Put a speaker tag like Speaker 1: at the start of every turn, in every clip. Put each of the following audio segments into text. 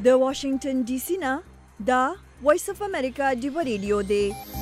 Speaker 1: د واشنگټن ډي سي نه دا وایس اف امریکا ډیو ریډیو دی.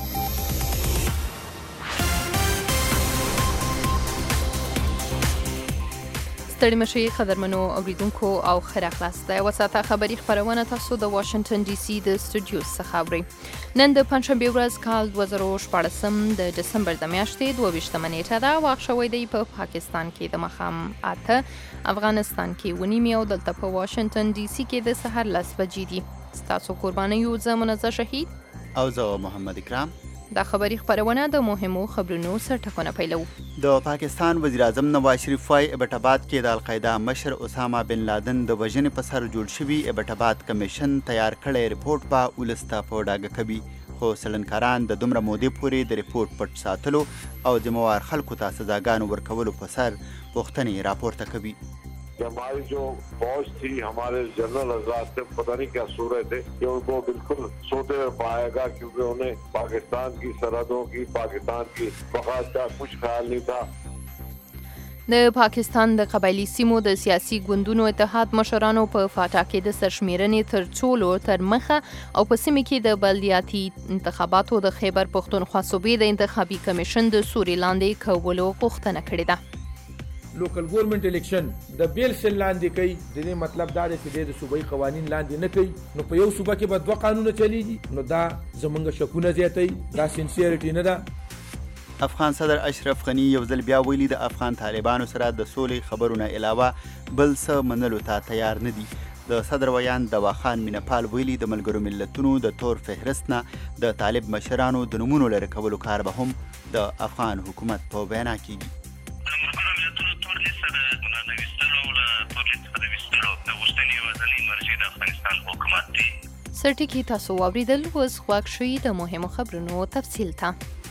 Speaker 2: ستړي مشي قدرمنو اوریدونکو او خیر اخلاص د وساته خبری خبرونه تاسو د واشنگټن ډي سي د سټوډیو څخه اورئ. نن د پنځشنبه ورځ کال 2014 د دسمبر د میاشتې 22 نیټه ده. وخت شوی دی په پاکستان کې د مخام 8، افغانستان کې ونیمه او دلته په واشنگټن ډي سي کې د سحر 10 بجې دي. تاسو قرباني یو زمونږ شهید
Speaker 3: او زه محمد اکرام.
Speaker 2: دا خبری خبرونه د مهمو خبرونو سرټکونه پیلو.
Speaker 3: د پاکستان وزیر اعظم نواز شریف وايي ایبټ آباد کې د القاعده مشر اسامه بن لادن د وژنې په سر جوړ شوي ایبټ آباد کمیشن تیار کړی ریپورت په ولسته په ډاګه کوي. خو سلنکاران د دومره مودې پورې د ریپورت پټ ساتلو او ذمہوار خلکو ته سزاګانو ورکولو په سر پوښتنې راپورته کوي.
Speaker 4: हमारी जो फौज थी, हमारे जनरल हजरात थे, पता नहीं क्या सूरत थे कि उनको बिल्कुल सोते हुए पाएगा, क्योंकि उन्हें पाकिस्तान की सरहदों की, पाकिस्तान की बगावत का कुछ ख्याल नहीं था.
Speaker 2: د پاکستان د قبایلی سیمو د سیاسي ګوندونو اتحاد مشرانو په فاټا کې د سرشمیرنې تر ټولو تر مخه او په سیمه کې د بلدیاتي انتخاباتو د خیبر پښتونخوا صوبې د انتخابي کمیشن د سوري لاندې کولو غوښتنه کړې ده.
Speaker 5: لوکل ګورنمنت الیکشن د بیل سل لاندې کوي. د دې مطلب دا دی چې د صوبایي قوانین لاندې نه کوي. نو په یو صوبه کې به 2 قانونه چلیږي. نو دا زمونږ شکونه زیاتوي. دا سینسیریټي نه ده.
Speaker 3: افغان صدر اشرف غنی یو ځل بیا ویلي د افغان طالبانو سره د سولې خبرونه علاوه بل څه منلو ته تیار نه دي. د صدر ویان دواخان مینپال ویلي د ملګرو ملتونو د تور فهرست نه د طالب مشرانو د نومونو لرې کولو کار به هم د افغان حکومت په وینا کیږي.
Speaker 2: سرټکی تاسو واوریدل. اوس خواږ شوي د مهمو خبرونو تفصیل ته.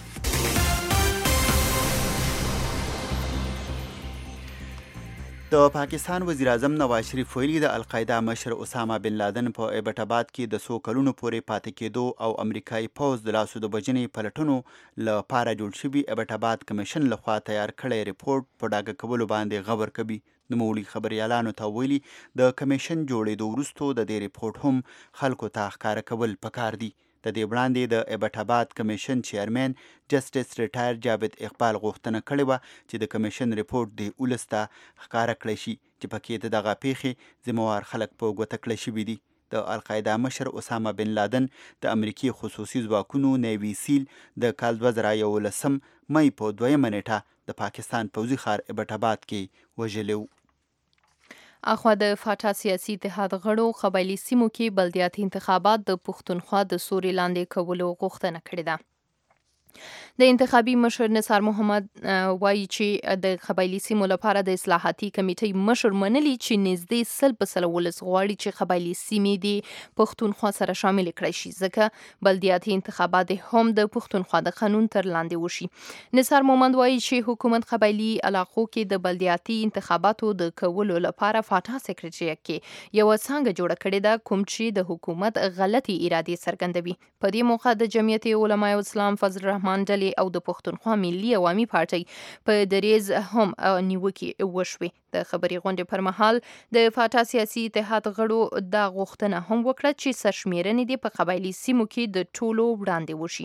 Speaker 3: د پاکستان وزیر اعظم نواز شریف ویلي د القاعده مشر اسامه بن لادن په ایبټ آباد کې د 100 کلونو پورې پاتې کېدو او امریکایي پوځ د لاسو د بجنې پلټنو لپاره جوړ شوي ایبټ آباد کمیشن لخوا تیار کړی ریپورت په ډاګه کولو باندې خبر کوي. نوموړي خبريالانو ته ویلي د کمیشن جوړېدو وروسته د دې ریپورت هم خلکو ته ښکاره کول پکار دي. د دې وړاندې د ایبټ آباد کمیشن چیرمن جسټس ریټایر جاوید اقبال غوښتنه کړې وه چې د کمیشن ریپورت د ولس ته ښکاره کړی شي چې پکې د دغه پیښې ذمہوار خلک په ګوته کړی شوي دي. د القاعده مشر اسامه بن لادن د امریکي خصوصي ځواکونو نیوي سیل د کال 2011 مئی په 2 نیټه د پاکستان پوځي ښار ایبټ آباد کې وژلی و.
Speaker 2: اخوا د فاټا سیاسي اتحاد غړو قبایلی سیمو کې بلدیاتي انتخابات د پښتونخوا د سوري لاندې کولو غوښتنه کړې ده. د انتخابي مشر نثار محمد وایي چې د قبایلی سیمو لپاره د اصلاحاتي کمیټې مشر منلي چې نږدې 100% ولس غواړي چې قبایلی سیمې د پښتونخوا سره شامل کړي شي، ځکه بلدیاتي انتخابات هم د پښتونخوا د قانون تر لاندې وشي. نثار محمد وایي چې حکومت قبایلی علاقو کې د بلدیاتي انتخاباتو د کولو لپاره فاټا سکرټریټ کې یو څنګه جوړه کړې ده، کوم چې د حکومت غلطي ارادې څرګندوي. په دې موخه د جمعیت علماء اسلام فضل الرحمن ډلې او د پښتونخوا ملي عوامي پارټۍ په دریز هم نیوکې وشوې. د خبري غونډې پر مهال د فاټا سیاسي اتحاد غړو دا غوښتنه هم وکړه چې سرشمیرنې دې په قبایلی سیمو کې د ټولو وړاندې وشي.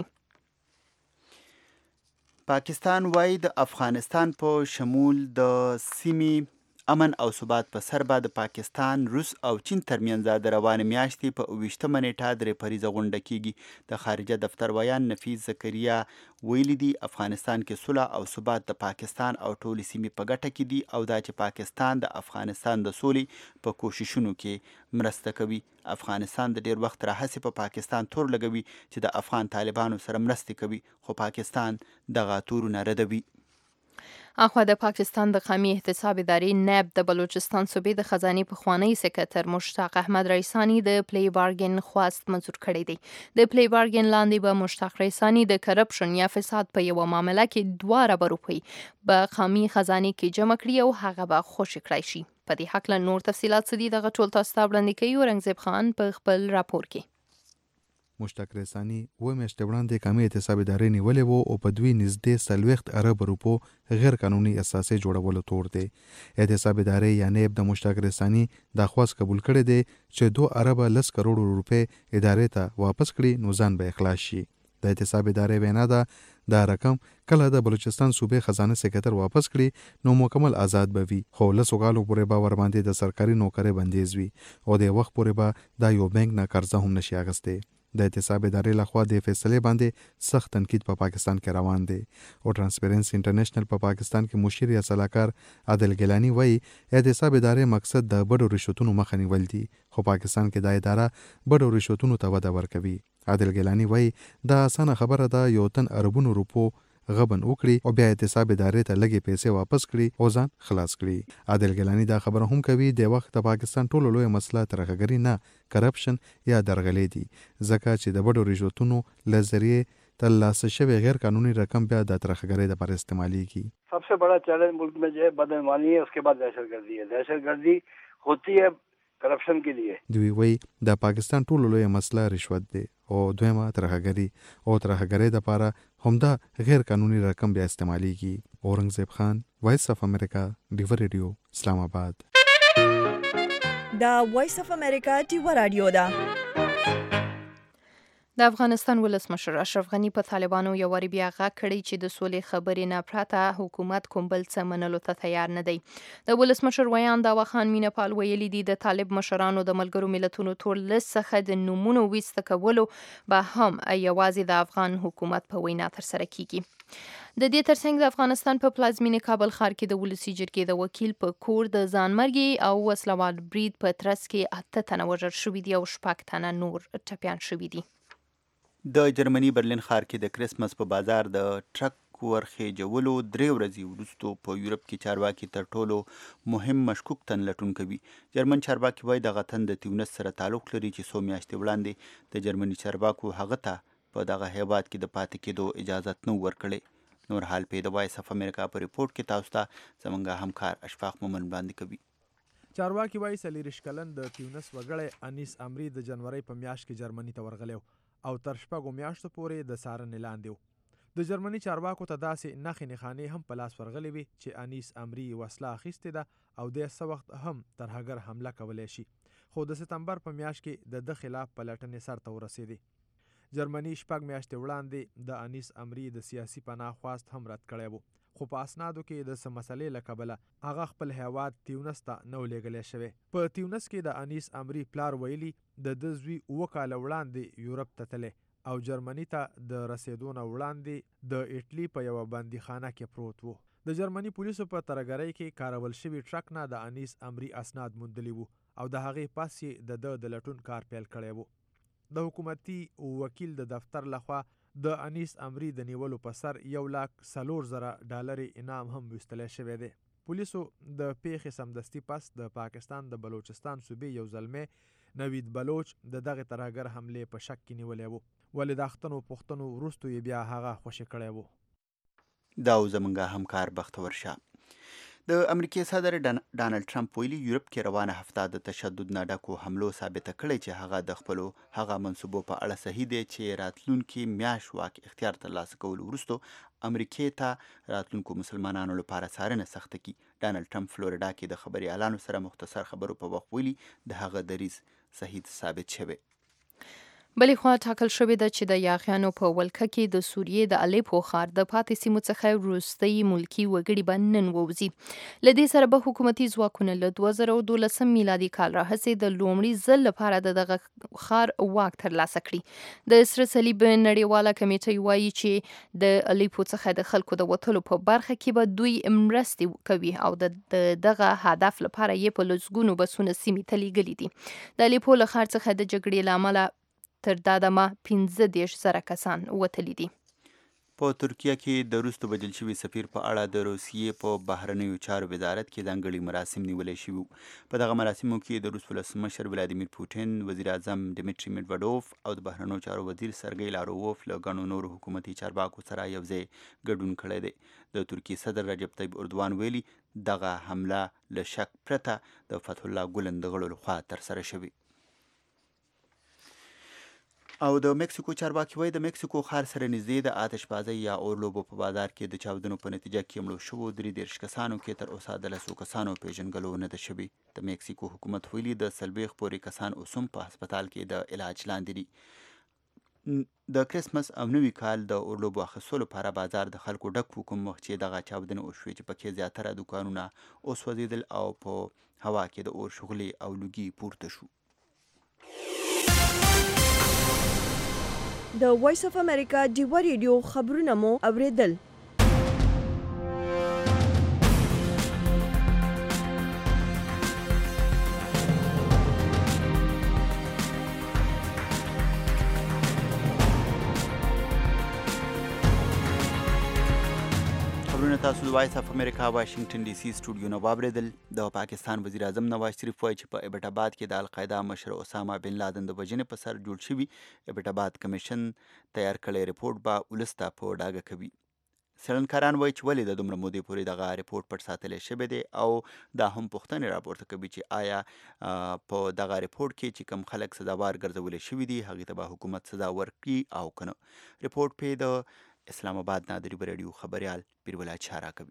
Speaker 3: پاکستان وایي د افغانستان په شمول د سیمې امن او ثبات په سر به د پاکستان، روس او چین ترمنځ د روانې میاشتې په 28 نیټه درې پریزه غونډه کیږي. د خارجه دفتر ویان نفیس زکریا ویلي دي افغانستان کې صلح او ثبات د پاکستان او ټولې سیمې په ګټه کې دي او دا چې پاکستان د افغانستان د سولې په کوششونو کې مرسته کوي. افغانستان د ډیر وخت راهیسې په پاکستان تور لګوي چې د افغان طالبانو سره مرستې کوي، خو پاکستان دغه تورونه ردوي.
Speaker 2: اخوا د پاکستان د قومي احتساب ادارې نیب د بلوچستان صوبې د خزانې پخوانی سکرټر مشتاق احمد رئیسانی د پلی بارګین خواست منظور کړی دی. د پلی بارګین لاندې به مشتاق رئیسانی د کرپشن یا فساد په یو معامله کې 2 ارب روپۍ به قومي خزانې کې جمع کړي او هغه به خوشي کړی شي. په دې حق له نور تفصيلات څه دي دغه ټول تاسو ته وړاندې کوي اورنګزیب خان په خپل راپور کې.
Speaker 6: مشتاق رساني و میاشتې وړاندې کمی اعتصاب ادارې نیولې وو او په دوی نږدې 40 ارب روپو غیر قانوني اساسې جوړولو تور دی. اعتصاب ادارې یا نیب د مشتاق رساني دا خواست قبول کړی دی چې 2 ارب 10 کروڑ روپے ادارې ته واپس کړي نو ځان به اخلاص شي. د اعتصاب ادارې وینا ده دا رقم کله د بلوچستان صوبې خزانه سکرټر واپس کړي نو مکمل آزاد به وي خو له سوګالو پورې به ورباندې د سرکاري نوکرۍ بندیز وي او د وخت پورې به دا یو بانک نه قرضه هم نشي اخیستی. د اعتصاب ادارې لخوا د فیصلې باندې سخت تنقید په پاکستان کې روان دی او ترانسپیرنسي انټرنیشنل په پاکستان کې مشیر یا صلاحکار عادل ګیلانی وایي اعتصاب ادارې مقصد د بډو رشوتونو مخه نیول دي خو پاکستان کې دا اداره بډو رشوتونو ته وده ورکوي. عادل ګیلانی وایي دا اسانه خبره ده یو تن اربونو روپو غبن وکړي او بیا اعتصاب ادارې ته لګي پیسې واپس کړي او ځان خلاص کړي. عادل ګیلانی دا خبره هم کوي د وخت د پاکستان ټولو لوی مسله ترهګري نه کرپشن یا درغلي دي ځکه چې د بډو رشوتونو له ذریعې ترلاسه شوی غیر قانوني رقم بیا د ترهګرۍ لپاره استعمالېږي.
Speaker 7: सबसे बड़ा चैलेंज मुल्क में जो है बदईमानी है, उसके बाद दहशतगर्दी है. दहशतगर्दी होती है کرپشن کې دی.
Speaker 6: دوی وایي د پاکستان ټولو لوی مسله رشوت دی او دویمه ترهګري او ترهګرۍ لپاره همدا غیر قانوني رقم بیا استعمالېږي. اورنګزیب خان، وایس اف امریکا، ډیو ریډیو، اسلام آباد.
Speaker 1: دا وایس اف امریکا ډیو رادیو ده.
Speaker 2: د افغانستان ولسمشر اشرف غني په طالبانو یو واری بیا غږ کړی چې د سولې خبرې نه پرته حکومت کوم بل څه منلو ته تیار نه دی. د ولسمشر ویان داوا خان مینهپال ویلي دي د طالب مشرانو د ملګرو ملتونو ټول لست څخه د نومونو ویسته کولو به هم یوازې د افغان حکومت په وینا ترسره کیږي. د دې ترڅنګ د افغانستان په پلازمینه کابل ښار کې د ولسی جرګې د وکیل په کور د ځانمرګي او وسلوال برید په ترڅ کې 8 تنه وژل شوي دي او 6 تنه نور ټپیان شوي دي.
Speaker 3: د جرمني برلین ښار کې د کریسمس په بازار د ټرک ورخېجولو 3 ورځې وروسته په یورپ کې چارواکي تر ټولو مهم مشکوک تن لټون کوي. جرمن چارواکي وایي دغه تن د تیونس سره تعلق لري چې څو میاشتې وړاندې د جرمني چارواکو هغه ته په دغه هیواد کې د پاتې کېدو اجازت نه ورکړي. نور حال په د وایس اف امریکا په ریپورت کې تاسو ته زموږ همکار اشفاق مومن وړاندې کوي.
Speaker 8: چارواکي وایي 40 کلن د تیونس وګړی انیس امری د جنوري په میاشت کې جرمني ته ورغلی او تر 6 میاشتو پورې د څارنې لاندې و. د جرمني چارواکو ته داسې نښې نښانې هم په لاس ورغلې وي چې انیس امری وسله اخیستې ده او د څه وخت هم ترهګر حمله کولی شي. خو د سپتمبر په میاشت کې د ده خلاف پلټنې سرته ورسېدې. جرمني 6 میاشتې وړاندې د انیس امری د سیاسي پناه خواست هم رد کړی و خو په اسنادو کې د څه مسلې له کبله هغه خپل هیواد تیونس ته نه و لیږلی شوی. په تیونس کې د انیس امری پلار ویلي د ده زوی 7 کاله وړاندې یورپ ته تللی او جرمني ته د رسېدو نه وړاندې د ایټلي په یوه بندیخانه کې پروت و. د جرمني پولیسو په ترهګرۍ کې کارول شوي ټرک نه د انیس امری اسناد موندلي وو او د هغې پس یې د ده د لټون کار پیل کړی و. د حکومتي وکیل د دفتر لخوا د انیس امری د نیولو په سر $1,04,000 انعام هم ویستلی شوی دی. پولیسو د پیښې سمدستي پس د پاکستان د بلوچستان صوبې یو زلمی نوید بلوچ د دغه ترهګر حملې په شک کې نیولی و ولې د اختنو پوښتنو وروستو یې بیا هغه خوشي کړی و.
Speaker 3: دا زموږ همکار بختور شاه. د امریکای صدر ډانلډ ټرمپ ویلي یورپ کې روانه هفته د تشدد نه ډکو حملو ثابته کړې چې هغه د خپلو هغه منصوبو په اړه صحیح دی چې راتلونکي میاشت واک اختیار ترلاسه کولو وروسته امریکای ته راتلونکو مسلمانانو لپاره څارنه سخته کړي. ډانلډ ټرمپ فلوریډا کې د خبري اعلانو سره مختصر خبرو په وخت ویلي د هغه دریځ صحیح ثابت شوی.
Speaker 2: بلې خوا ټاکل شوې ده چې د یاغیانو په ولکه کې د سوریې د الیپو ښار د پاتې سیمو څخه وروستي ملکي وګړي به نن ووځي. له دې سره به حکومتي ځواکونه له 2012 میلادي کال راهیسې د لومړي ځل لپاره د دغه ښار واک ترلاسه کړي. د سره صلیب نړیواله کمیټې وایي چې د الیپو څخه د خلکو د وتلو په برخه کې به دوی مرستې کوي او دغه هدف لپاره یې په لسګونو بسونه سیمې ته لیږلي دي. د الیپو له ښار څخه د جګړې له امله تر دا دمه 15,000 کسان وتلي دي.
Speaker 3: په ترکیه کې د وروسته بدل شوي سفیر په اړه د روسیې په بهرنیو چارو وزارت کې ځانګړي مراسم نیولای شوي. په دغه مراسمو کې د روس ولسمشر ولادیمیر پوټین، وزیر اعظم ډیمیټري میډوډوف او د بهرنیو چارو وزیر سرګی لارووف له ګڼو نورو حکومتي چارواکو سره یوځای ګډون کړی دی. د ترکیې صدر رجب طیب اردوان ویلي دغه حمله له شک پرته د فتح الله ګلن د غړو لخوا ترسره شوې. او د میکسیکو چارواکي وایي د میکسیکو ښار سره نږدې د آتشبازۍ یا اور لوبو په بازار کې د چاودنو په نتیجه کې مړو شوو 33 کسانو کې تر اوسه د 10 کسانو پیژنګلو نه ده شوې. د میکسیکو حکومت ویلي د 40 پورې کسان اوس هم په هسپتال کې د علاج لاندې دي. د کرسمس او نوي کال د اور لوبو اخیستلو لپاره بازار د خلکو ډک و، کوم وخت چې دغه چاودنې وشوې چې پکې زیاتره دوکانونه وسوځېدل او په هوا کې د اور شغلې او لوګي پورته شو.
Speaker 1: د وایس اف امریکا ډیوا ریډیو خبرونه مو اوریدل.
Speaker 3: خبرونه تاسو د وایس اف امریکا واشنگټن ډي سي سټوډیو نه واوریدل. د پاکستان وزیر اعظم نواز شریف وایي چې په ایبټ آباد کې د القاعده مشر اسامه بن لادن د وژنې په سر جوړ شوي ایبټ آباد کمیشن تیار کړی ریپورټ به ولس ته په ډاګه کوي. څېړنکاران وایي چې ولې د دومره مودې پورې دغه ریپورټ پټ ساتلی شوی دی او دا هم پوښتنې راپورته کوي چې آیا په دغه ریپورټ کې چې کوم خلک سزاوار ګرځولی شوي دي هغې ته به حکومت سزا ورکړي او که نه. ریپورټ پې د اسلام آباد نه د ریو رادیو خبریال پیرول چا راکوي.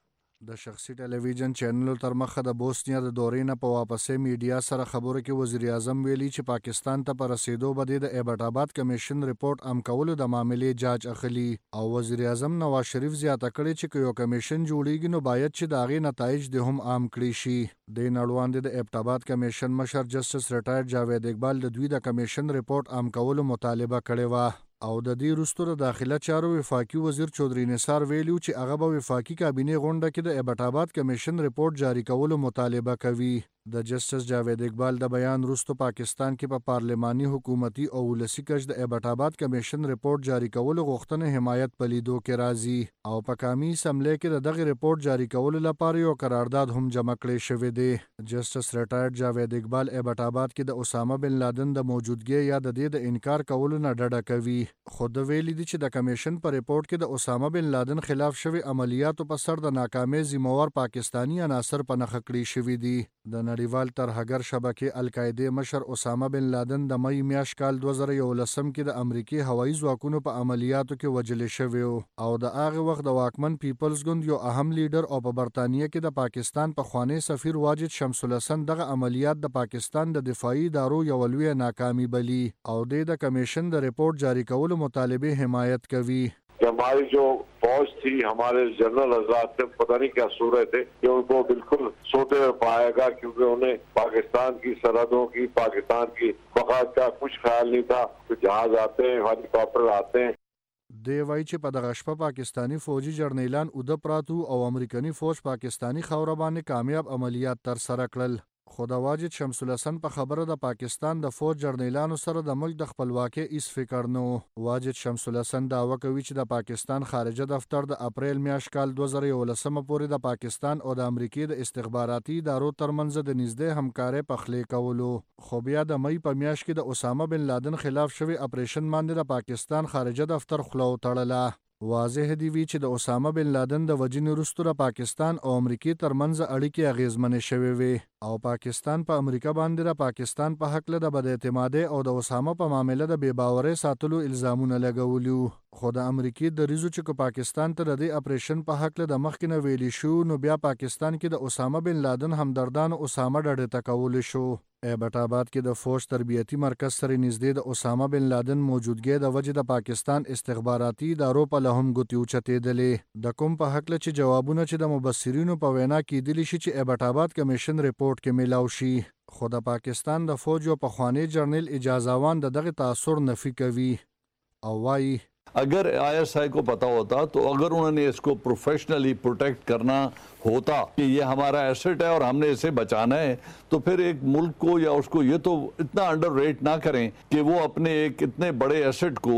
Speaker 9: د شخصي ټلویزیون چینلو تر مخه د بوسنیا د دورې نه په واپسې میډیا سره خبرو کې وزیر اعظم ویلي چې پاکستان ته په رسیدو به د ایبټ آباد کمیشن ریپورټ ام کولو د معاملې جاج اخلي او وزیر اعظم نواز شریف زیاته کړې چې یو کمیشن جوړیږي نو باید چې د هغې نتایج د هم عام کړي شي. د نړوان د ایبټ آباد کمیشن مشر جسټس ریټایر جاوید اقبال د دوی د کمیشن ریپورټ عام کولو مطالبه کړې وه او د دې وروسته د داخله چارو وفاقي وزیر چودري نثار ویلو چې هغه به وفاقي کابینې غونډه کې د ایبټ آباد کمیشن ریپورټ جاری کولو مطالبه کوي. د جسټس جاوید اقبال د بیان وروسته پاکستان کې په پارلماني حکومتي او ولسي کچ د ایبټ آباد کمیشن ریپورټ جاری کولو غوښتنې حمایت په لیدو کې راځي او په قومي اسمبلی کې د دغه ریپورټ جاری کولو لپاره یو قرارداد هم جمع کړی شوی دی. جسټس ریټایر جاوید اقبال ایبټ آباد کې د اسامه بن لادن د موجودګۍ یا د دې د انکار کولو نه ډډه کوي. خود ویلي دي چې د کمیشن په ریپورټ کې د اسامه بن لادن خلاف شوی عملیاتو په سر د ناکامۍ ذمہوار پاکستانی عناصر په نښه کړي شوي دي. د نړیوال ترهګر شبکې القاعدې مشر اسامه بن لادن د مئی میاشت کال 2011 کې د امریکای هوایي ځواکونو په عملیاتو کې وژل شوی او د هغه وخت د واکمن پیپلز ګوند یو اهم لیډر او په برتانیه کې د پاکستان پخوانی سفیر واجد شمس الحسن دغه عملیات د پاکستان د دفاعي ادارو یو لوی ناکامي بلی او د کمیشن د ریپورټ جاری کولو مطالبه حمایت کوي.
Speaker 4: हमारी जो फौज थी, हमारे जनरल हजरात थे, पता नहीं क्या सूरत थे कि उनको बिल्कुल सोते हुए पाएगा क्योंकि उन्हें पाकिस्तान की सरहदों की, पाकिस्तान की बका का कुछ ख्याल नहीं था. तो जहाज आते हैं, हेलीकॉप्टर आते हैं.
Speaker 9: دی وایي چې په دغه شپه پاکستانی فوجي جرنیلان اوده پراتو او امریکایي فوج پاکستانی خاوره باندې کامیاب عملیات تر سره کړل. خو د واجد شمس الحسن په خبره د پاکستان د فوج جرنیلانو سره د ملک د خپلواکۍ هیڅ فکر نه و. واجد شمس الحسن دعوه کوي چې د پاکستان خارجه دفتر د اپریل میاشت کال 2011 پورې د پاکستان او د امریکای د استخباراتي ادارو ترمنځ د نږدې همکارۍ پخلی کولو. خو بیا د مئی په میاشت کې د اسامه بن لادن خلاف شوی اپریشن باندې د پاکستان خارجه دفتر خوله وتړله. واضح دی وی چې د اسامه بن لادن د وژنې وروسته د پاکستان او امریکای ترمنځ اړیکې اغیزمنې شوې وې او پاکستان په امریکا باندې د پاکستان په حق له د بد اعتمادۍ او د اسامه په معاملې د بې باورۍ ساتلو الزامونه لګولیو. خو د امریکای د ریزو چې پاکستان ته د دې اپریشن په حق له د مخکې نه ویلي شو نو بیا پاکستان کې د اسامه بن لادن همدردان اسامه ډډې ته کولی شو. ایبټ آباد کې د فوج تربیتی مرکز سره نږدې د اسامه بن لادن موجودګۍ د وجې د پاکستان استخباراتي ادارو په لهم ګوتې اوچتېدلې. د کوم په هکله چې جوابونه چې د مبصرینو په وینا کېدلی شي چې ایبټ آباد کمیشن ریپورټ کې میلاو شي. خو د پاکستان د فوج یو پخوانی جرنیل اجازاوان د دغه تاثر نفي کوي او وایي
Speaker 10: अगर ISI को पता होता तो अगर उन्होंने इसको प्रोफेशनली प्रोटेक्ट करना होता कि ये हमारा एसेट है और हमने इसे बचाना है तो फिर एक मुल्क को या उसको ये तो इतना अंडर रेट ना करें कि वो अपने एक इतने बड़े एसेट को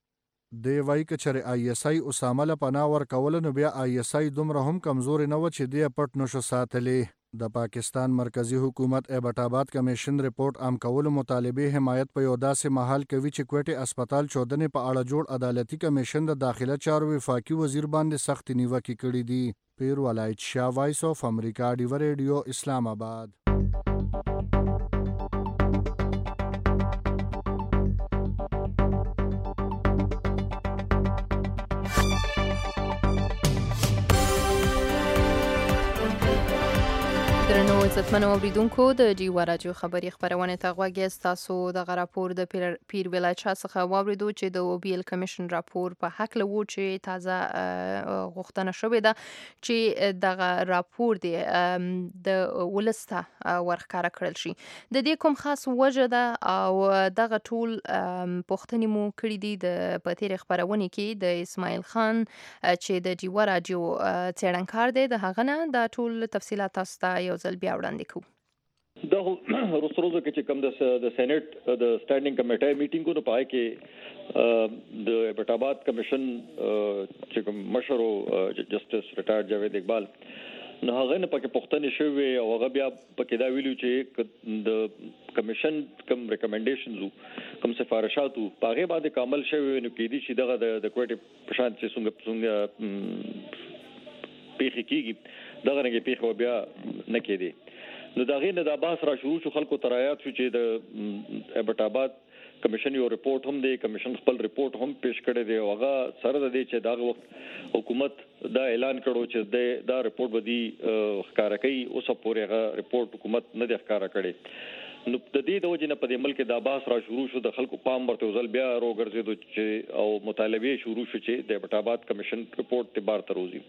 Speaker 9: دی وای کچره ISI اسامه له پناه ورکول نو بیا ISI دومره هم کمزوري نه و چې دی پټ نشو ساتلی. د پاکستان مرکزی حکومت ایبټ آباد کمیشن ریپورټ عام کولو مطالبه حمایت په یو داسې محل کوي چې کوټه اسپیټال چودنې په اړه جوړ عدالتي کمیشن د داخله چارو وفاقي وزیر باندې سخت نیوکې کړې دي. پیر ولایت شاه وایس اف امریکا ډیو ریډیو اسلام آباد.
Speaker 2: درنو عزتمنو اوریدونکو د ډیوا راډیو خبري خبرونه ته غوږی تاسو د راپور د پیر ولایت څخه واوریدو چې د اوبیل کمیشن راپور په حق لوو چې تازه غوښتنه شوې ده چې دغه راپور د ولسته ورخکاره کړل شي. د دې کوم خاص وجه ده او دغه ټول پوښتنې مو کړې دي د پتیر خبرونه کې د اسماعیل خان چې د ډیوا راډیو څېړنکار دی د هغه نه د ټول تفصیلات تاسو ته یو ځل بیا وړاندې کوو.
Speaker 11: دا روزو کې چې کوم د سېنات د سټانډینګ کمیټې میټینګونو پای کې د ایبټ کمیشن چې کوم مشر جسټس ریټایرډ جاوید اقبال نو هغه نه پکې پوښتنه شوې او هغه بیا پکې دا ویلو چې د کمیشن کوم ریکمنډیشنز کوم سفارشات په هغه باندې کامل شوی نو کې دي چې دغه د کوټې په شان چې څنګه پیخي کیږي دغه رنګ پیخو بیا نه کېدی. نو دا غي نه د باس را شروع شو خلکو ترایات شو چې د ایبټ آباد کمیشن یو ریپورت هم دی کمیشن خپل ریپورت هم پیش کړی دی او هغه سره د دې چې دا وخت حکومت دا اعلان کړو چې دا ریپورت بدی ښکارا کوي اوس پورې هغه ریپورت حکومت نه دی ښکارا کړی. نو د دې د وجې نه په دې ملک د باس را شروع شو د خلکو پام ورته ځل بیا روګرځیدو چې او مطالبه شروع شو چې د ایبټ آباد کمیشن ریپورت ته بار تروزی.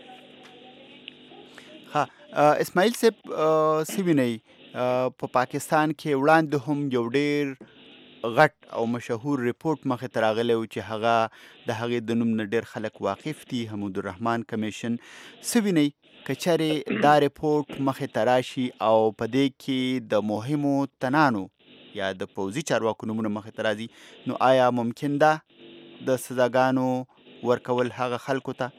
Speaker 3: اسماعیل صاحب سویني په پاکستان کې وړاندې هم یو ډېر غټ او مشهور ریپورت مخې ته راغلی و چې هغه د هغې د نوم نه ډېر خلک واقف دي حمود الرحمن کمیشن. سویني که چېرې دا ریپورت مخې ته راشي او په دې کې د مهمو تنانو یا د پوځي چارواکو نومونه مخې ته راځي نو آیا ممکن ده د سزاګانو ورکول هغه خلکو ته؟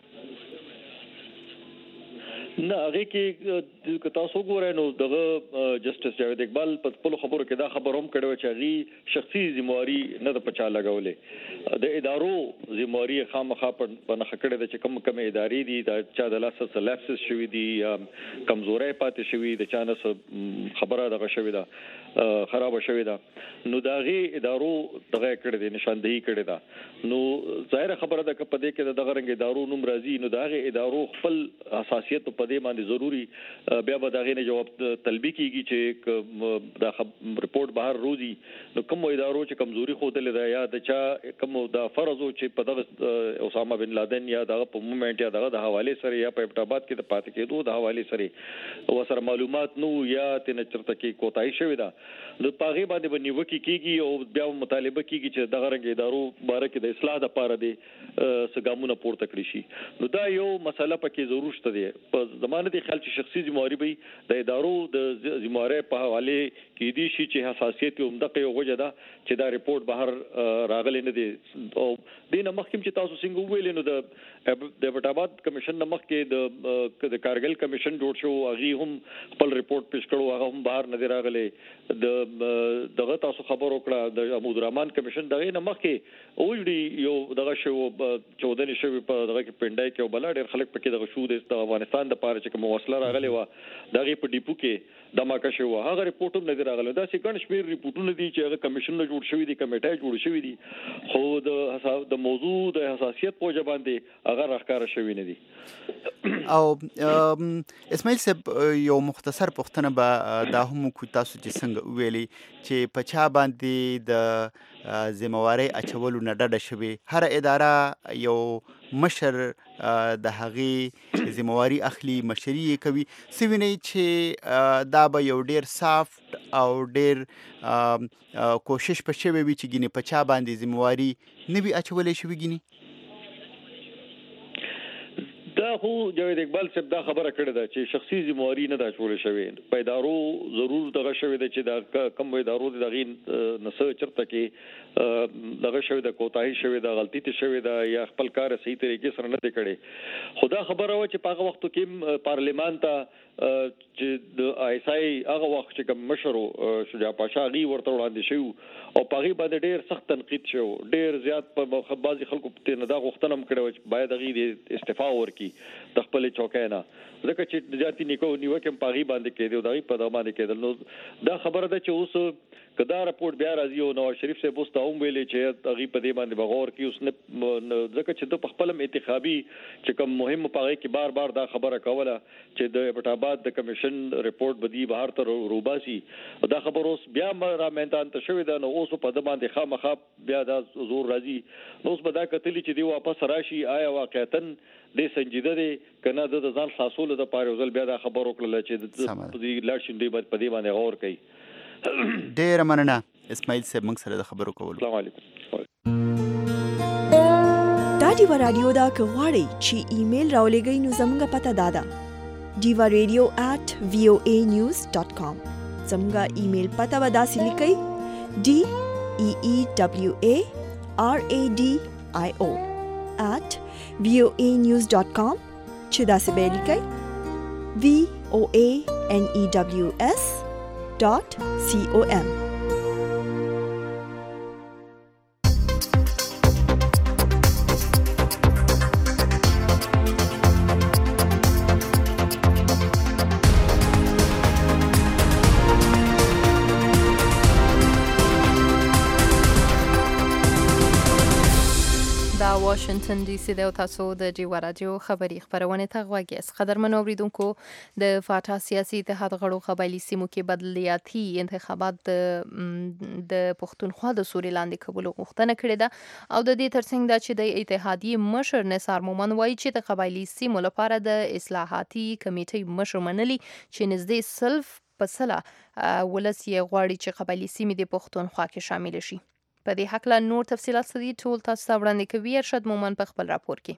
Speaker 11: نه هغه کې تاسو ګورئ نو دغه جسټس جاوید اقبال په خپل خبرو کې دا خبر هم کړو چې هغه شخصي ذمہواری نه د پچا لګولې د ادارو ذمہواری خامخا په نخ کړه د کوم ادارې دي د چا د لاسه لپسس شوی دي کمزورې پاتې شوی د چانه خبره دغه شوی ده خراب شوی ده نو دغه ادارو دغه کړه دي نشاندهي کړه ده نو ظاهر خبره ده چې په دې کې دغه رنګ ادارو نوم راځي نو دغه ادارو خپل حساسیت په دې باندې ضروری بیا به دغه نه جواب طلبي کیږي چې دا ریپورت بهر روزي نو کوم ادارو چې کمزوري خوده ده یا د چا کوم د فرضو چې په دغه اسامه بن لادن یا دغه په مومنت یا دغه د حواله سره یا په ایبټ آباد کې د پاتې کېدو د حواله سره وسره معلومات نو یا تنه چرته کې کوتای شوی ده نو پاغه باندې بنیوکی کیږي او بیا مطالبه کیږي چې دغه رنګ ادارو باره کې د اصلاح لپاره دي سګامونه پورته کړی شي نو دا یو مسله پکې ضرور شته دی په زمانه د خلک شخصي ذمہواری به د ادارو د ذمہواری په حواله کې دي شي چې حساسیت هم دغه یو وجه ده چې دا ریپورت بهر راغلی نه دی او دینه مخکې چې تاسو څنګه ویل نو د ایبټ آباد کمیشن مخکې د کارګل کمیشن جوړ شو هغه هم خپل ریپورت پیش کړو هغه هم بهر نه دی راغلی دغه تاسو خبر وکړه د حمود الرحمن کمیشن دغه نه مخکې اوجړي یو دغه شو 14 شو په دغه کې پندای کې بل ډېر خلک پکې دغه شو د افغانستان د پاره چې کوم وسله راغلی و دغه په ډیپو کې دماکه شو هغه ریپورت هم نه راغلی دا څنګه شمیر ریپورتونه دي چې هغه کمیشن جوړ شوی دي کمیټه جوړ شوی دي خو د موضوع د حساسیت په وجه باندې هغه راخکاره شوی نه دي.
Speaker 3: او اسماعیل صاحب یو مختصر پوښتنه به دا هم کو تاسو چې څنګه ویلي چې په چا باندې د ذمہواری اچولو نه ډډه شوی هر اداره یو مشر د هغې ذمہواری اخلي مشري کوي سویني چې دا به یو ډیر سافت او ډیر کوشش په شوی وي چې ګینه په چا باندې ذمہواری نه وي اچولې شوی ګینه
Speaker 11: دا خو جاوید اقبال صاحب دا خبره کړې ده چې شخصي ذمہواری نه دا جوړ شوی په ادارو ضرور دغه شوی ده چې دا کم ادارو دغه نسه چرته کې دغه شوی ده کوتاهی شوی ده غلطی ته شوی ده یا خپل کار صحیح طریقې سره نه دی کړی خدا خبره و چې په هغه وخت کې پارلیمان ته چې د آیسای هغه وخت چې کوم مشر شجاع پاشا غي ورته وړاندې شو او په هغه باندې ډېر سخت تنقید شو ډېر زیات په خبازي خلکو ته نه دا غوښتنه هم کړو چې باید غي استعفا ورکړي د خپل چوکۍ نه ځکه چې ذاتي نیوکه په هغه باندې کېدو دا په دغه باندې کېدل نو دا خبره ده چې اوس کدا رپورت بیا راځي او نواز شریف صاحب اوس ته هم ویلې چې هغه په دې باندې بغور کې اوس نه ځکه چې د خپل انتخابي چې کوم مهم په هغه کې بار دا خبره کوله چې د ایبټ آباد انتخابات د کمیشن ریپورت بدی بهر ته روباسي دا خبر اوس بیا را میدان ته شوې ده نو اوس په د باندې خامخا بیا دا زور راځي نو اوس به دا کتلی چې دی واپس راشي آیا واقعیتاً د سنجیده دی کنه د ځان خلاصولو د پاره ځل بیا دا خبر وکړل چې د لاړ شي په دې باندې غور کوي.
Speaker 3: ډېر مننه اسماعیل صاحب موږ سره د خبرو کولو.
Speaker 11: السلام علیکم.
Speaker 1: دا ډیوا رادیو دا که غواړئ چې ایمیل راولېږئ نو زموږ پته دا ده diva@voanews.com. زموږ ایمیل پته به داسې لیکئ DEEWARADIO@voanews.com چې داسې به لیکئ VOANEWS.com.
Speaker 2: واشنگتن ډي سي د تاسو د ډیوا رادیو خبري خبرونه ته غوږی اس قدرمن اوریدونکو د فاټا سیاسي اتحاد غړو قبایلی سیمو کې بدلیاتي انتخابات د پښتونخوا د سوري لاندې کولو غوښتنه کړې ده او د دې ترڅنګ دا چې د اتحادیې مشر نثار مومن وایي چې د قبایلی سیمو لپاره د اصلاحاتي کمیټې مشر منلي چې نږدې سلف پسله ولس یې غواړي چې قبایلی سیمې د پښتونخوا کې شامل شي. په دې حق لا نور تفصيلات سدي ټول تاسو ته وړاندې کوي ارشد مومن په خپل راپور کې.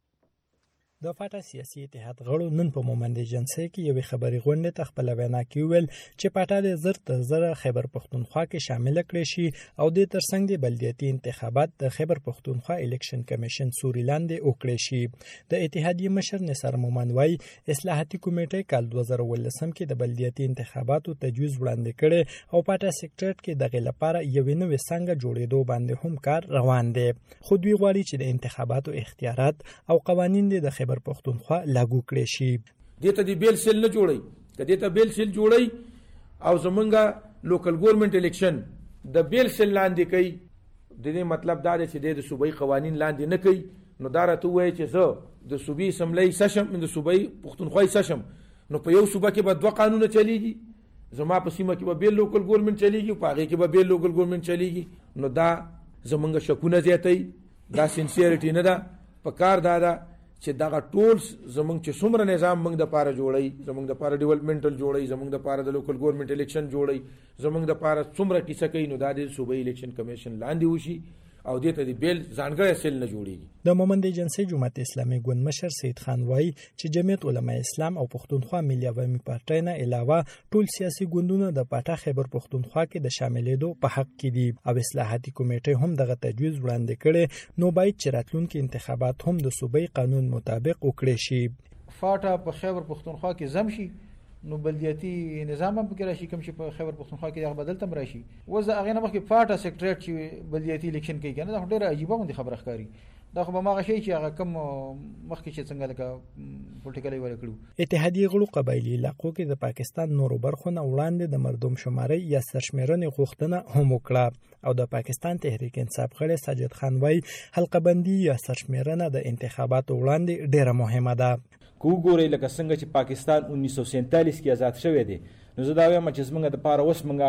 Speaker 12: د فاټا سیاسي اتحاد غړو نن په مومند جنسي کې یو خبري غونډه ته خپل وینا کې ویل چې پاټا د زر تر زر خیبر پښتونخوا کې شامل کړي شي او د ترڅنګ د بلدیاتي انتخابات د خیبر پښتونخوا الیکشن کمیشن سوري لاندې وکړي شي. د اتحادیې مشر نثار مومن وايي اصلاحاتي کمیټه کال 2013 کې د بلدیاتي انتخاباتو تجویز وړاندې کړي او پاټا سیکریټریټ کې دغه لپاره یو نوې څنګه جوړېدو باندې هم کار روان دی. خو دوی غواړي چې د انتخاباتو اختیارات او قوانین د خیبر پښتونخوا لاګو کړي شي.
Speaker 5: دته دی بیل سیل نه جوړي کدی ته بیل سیل جوړي او زمونږه لوکل ګورنمنت الیکشن د بیل سیل لاندې کوي د دې مطلب دا دی چې د صوبایي قوانین لاندې نه کوي نو دا راته وایي چې زه د صوبې اسمبلی سشم د صوبایي پښتونخوا سشم نو په یو صوبه کې به دوه قانونه چلیږي زما په سیمه کې به بیل لوکل ګورنمنت چلیږي په هغه کې به بیل لوکل ګورنمنت چلیږي نو دا زمونږه شکونه زیاتې دا سینسیریټی نه ده په کار دا چې دا ټولز زمونږ چې څومره نظام موږ د پاره جوړي زمونږ د پاره ډیولپمنټل جوړي زمونږ د پاره د لوکل ګورنمنت الیکشن جوړي زمونږ د پاره څومره کیسه کوي نو دا د صوبایي الیکشن کمیشن لاندې وشي او دې ته د بیل ځانګړی سیل نه جوړیږي.
Speaker 12: د مومند جنسي جماعت اسلامي ګوند مشر سید خان وایي چې جمعیت علما اسلام او پښتونخوا ملي عوامي پارټۍ نه علاوه ټول سیاسي ګوندونه د پاټا خیبر پښتونخوا کې د شاملېدو په حق کې دي او اصلاحاتي کمیټې هم دغه تجویز وړاندې کړي نو باید چې راتلونکي انتخابات هم د صوبایي قانون مطابق وکړي شي.
Speaker 13: فاټا په خیبر پښتونخوا کې زم شي نو بلدیاتي نظام هم پکې راشي کوم چې په خیبر پښتونخوا کې هغه بدل تم راشي وزه هغه نه مخکې فاټا سیکریټریټ چې بلدیاتي الیکشن کوي کنه دا ډېره عجیبه غوندي خبره ښکاري دا خو به ما غشي چې هغه کم مخکې چې څنګه لکه پولیټیکلی ور کړو.
Speaker 12: اتحادیې غړو قبایلی علاقو کې د پاکستان نورو برخو نه وړاندې د مردم شماري یا سرشمیرنې غوښتنه هم وکړه او د پاکستان تحریک انصاف غړي ساجد خان وایي حلقه بندي یا سرشمیرنه د انتخاباتو وړاندې ډېره مهمه ده.
Speaker 14: کو ګوري لکه څنګه چې پاکستان 1947 کې آزاد شوی دی نو زه دا وایم چې زمونږ د پاره اوس مونږ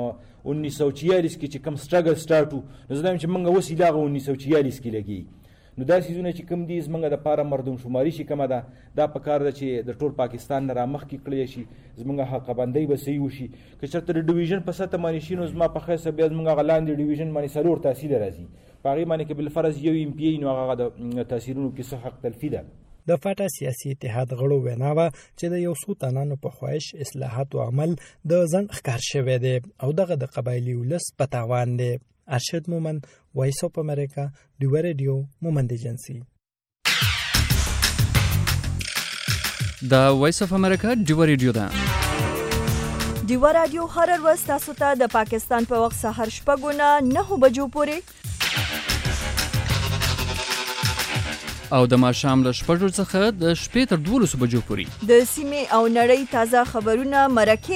Speaker 14: 1946 کې چې کم سټرګل سٹارټو نو زه دا وایم چې مونږ اوس یې 1946 کې لګي نو دا سيزونه چې کم دي زمونږ د پاره مردم شماري شي کومه ده دا په کار ده چې د ټول پاکستان نه را مخ کې کړی شي زمونږ حق بندي به صحیح وشي که چېرته د ډیویژن په سطح باندې شي نو زما په خاصه بیا زمونږ غلاندې ډیویژن باندې سلور تحصیل راځي پاغي باندې کې بل فرض یو ام پی نو هغه د تاثیرونو کې څه حق تلفي ده.
Speaker 12: د فاټا سیاسي اتحاد غړو ویناوه چې د یو څو تنانو په خواهش اصلاحات او عمل د ځن ښکار شوی دی او دغه د قبایلی ولس په تاوان دی. ارشد مومن وایس اف امریکا ډیوا رادیو مومند ایجنسی.
Speaker 15: د وایس اف امریکا ډیوا رادیو ده.
Speaker 1: ډیوا رادیو هر ورځ تاسو ته د پاکستان په وخت سحر 9:09 بجو پورې
Speaker 15: او د ماښام له 6 څخه د 12 تر 12 بجو پورې
Speaker 1: د سیمې او نړۍ تازه خبرونه مرکه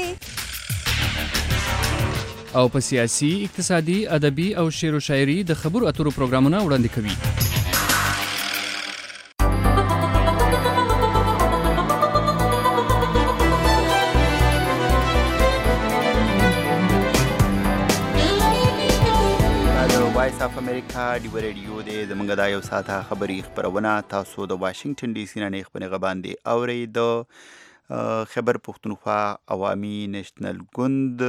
Speaker 15: او په سیاسي، اقتصادي، ادبي او شعر و شاعري د خبرو اترو پروګرامونه وړاندې کوي.
Speaker 3: وایس اف امریکا ډیو ریډیو دی زمونږ دا یو ساعته خبري خبرونه تاسو د واشنگټن ډي سي نه خبرې غباندې اوري د خیبر پختونخوا عوامي نېشنل ګوند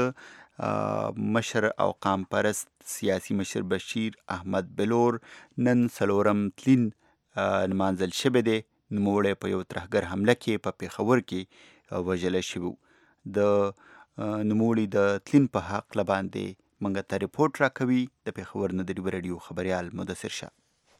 Speaker 3: مشر او قام پرست سیاسي مشر بشیر احمد بلور نن څلورم تلین نمانځل شوی دی. نوموړی په یو ترهګر حمله کې په پیښور کې وژل شوی. د نوموړي د تلین په حق باندې منګه ته ریپورت راکوي د پیښور نه د ډیو ریډیو خبريال مدثر شاه.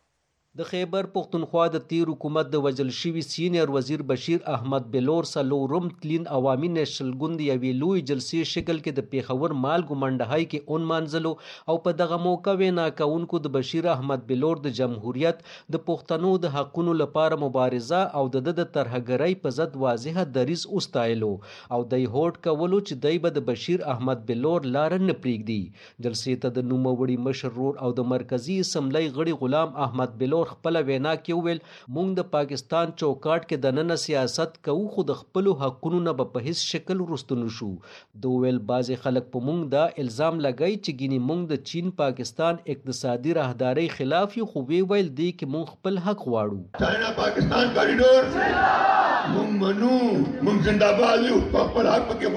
Speaker 16: د خیبر پختونخوا د تیر حکومت د وژل شوي سینیئر وزیر بشیر احمد بلور څلورم تلین عوامي نیشنل ګوند یوې لوی جلسې شکل کې د پیښور مالګو منډهای کې ونمانځلو او په دغه موقع وینا کوونکو د بشیر احمد بلور د جمهوریت د پښتنو د حقونو لپاره مبارزه او د ترهګرۍ په ضد واضحه دریځ وستایلو او د هوډ کولو چې دای به د بشیر احمد بلور لار نه پریږدي. جلسې ته د نوموړي مشر رور او د مرکزی اسمبلی غړي غلام احمد بلور خپل وینا کې ویل مونږ د پاکستان چوکاټ کې د نن سیاست کوو خو د خپل حقونو نه په هیڅ شکل وروسته نشو. دوه ویل بعضی خلک په مونږ دا الزام لګای چې ګینه مونږ د چین پاکستان اقتصادي راهداري خلاف یو خو ویل دی چې مونږ خپل حق غواړو.
Speaker 17: چاینا پاکستان کوریډور مونږ منو مونږ زنده باد یو خپل حق کې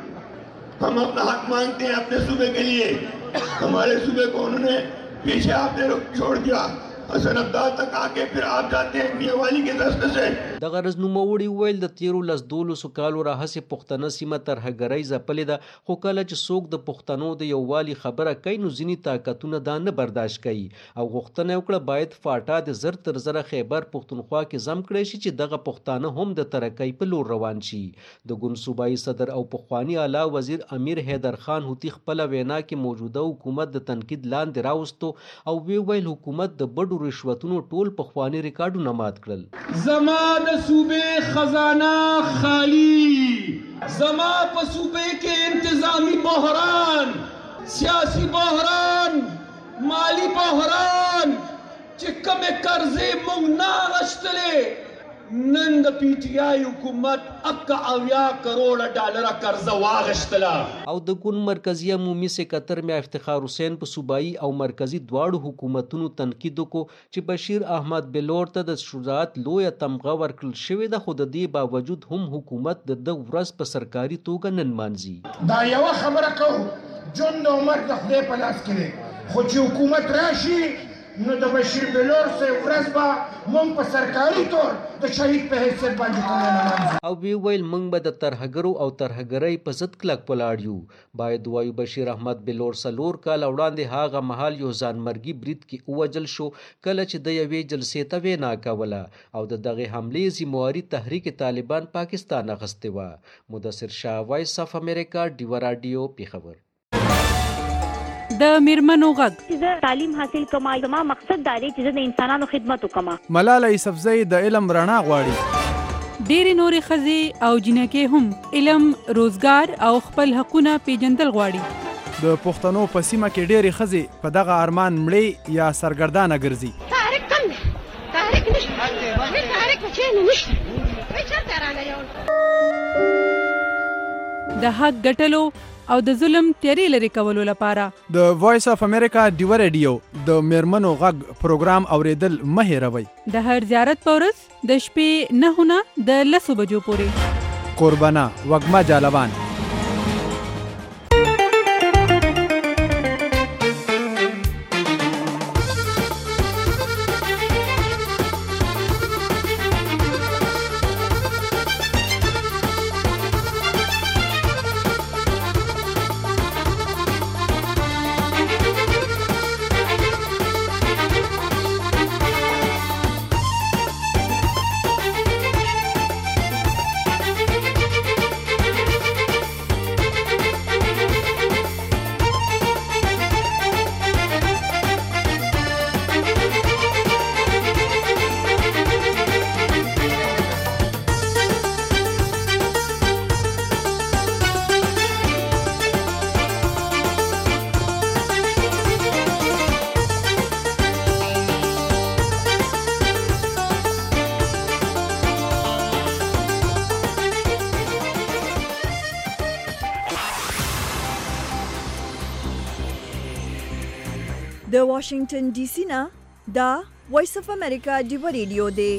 Speaker 17: غواړو. हम अपना हक मांगते हैं अपने सूबे के लिए. हमारे सूबे को उन्होंने पीछे आपने छोड़ दिया. حسن ابدال تک آکے پھر آپ جاتے ہیں میوالی کے دست سے.
Speaker 16: د غرض نوموړي ویل د تیرو لس 12 کالو راهسې پښتنه سیمه ترهګرۍ ځپلې ده خو کله چې څوک د پښتنو د یووالي خبره کوي نو ځینې طاقتونه دا نه برداشت کوي او غوښتنه وکړه باید فاټا د زر تر زره خیبر پښتونخوا کې ضم کړی شي چې دغه پښتانه هم د ترقۍ په لور روان شي. د ګوند صوبایي صدر او پخوانی اعلی وزیر امیر حیدر خان هوتی خپل وینا کې موجوده حکومت د تنقید لاندې راوستو او ویل حکومت د بډو رشوتونو ټول پخوانی ریکارډونه مات کړل.
Speaker 18: زما د صوبې خزانه خالی، زما په صوبې کې انتظامی بحران، سیاسی بحران، مالی بحران چې کومې قرضې موږ نه اخیستلې نن د پی ټی آی حکومت $80 کروڑ قرضه واغشتله.
Speaker 16: او د ګوند مرکزی عمومي سکرټر میا افتخار حسین په صوبایي او مرکزی دواړو حکومتونو تنقید وکړو چې بشیر احمد بلور ته د شجاعت لویه تمغه ورکړل شوې ده خو د دې باوجود هم حکومت د ورځ په سرکاري توګه نن مانځي.
Speaker 19: دا یو خبره کوو جون د عمر د خدای په لاس کې دی خو چې حکومت راشي نو د بشیر بلور سه ورځ با مونږ په سرکاري تور د شهید په حیثیت باندې کوو.
Speaker 16: او وی ویل مونږ به د ترهګرو او ترهګرۍ په ضد کلک ولاړ یو. باید وایو بشیر احمد بلور څلور کال وړاندې هاغه محل یو ځانمرګي برید کې اوجل شو کله چې د یوې جلسې ته وینا کوله او د دغه حملې ذمہواری تحریک طالبان پاکستان اخیستې وه. مدثر شاه وایس اف امریکا ډیو رادیو پیښور.
Speaker 20: د میرمنو غږ
Speaker 21: چې تعلیم حاصل کما زما مقصد دا دی چې د انسانانو خدمت وکما.
Speaker 8: ملاله یوسفزۍ د علم رڼا غواړي.
Speaker 20: ډېری نورې ښځې او جنکې هم علم، روزګار او خپل حقونه پیژندل غواړي.
Speaker 8: د پښتنو په سیمه کې ډېرې ښځې په دغه ارمان مړې یا سرګردانه ګرځي.
Speaker 21: تحریک کم دی، تحریک نشته، تحریک بچی نشته، چرته رانه
Speaker 20: د حق ګټلو او د ظلم تیارې لرې کولو لپاره
Speaker 8: د وایس اف امریکا ډیو ریډیو د میرمنو غږ پروګرام اوریدل مه هېروئ.
Speaker 20: د هر زیارت په ورځ د شپې 9 نه د 10 بجو پورې.
Speaker 8: قربانه وږمه جالبان.
Speaker 1: د واشنگټن ډي سي نه دا وایس اف امریکا ډیو ریډیو دی.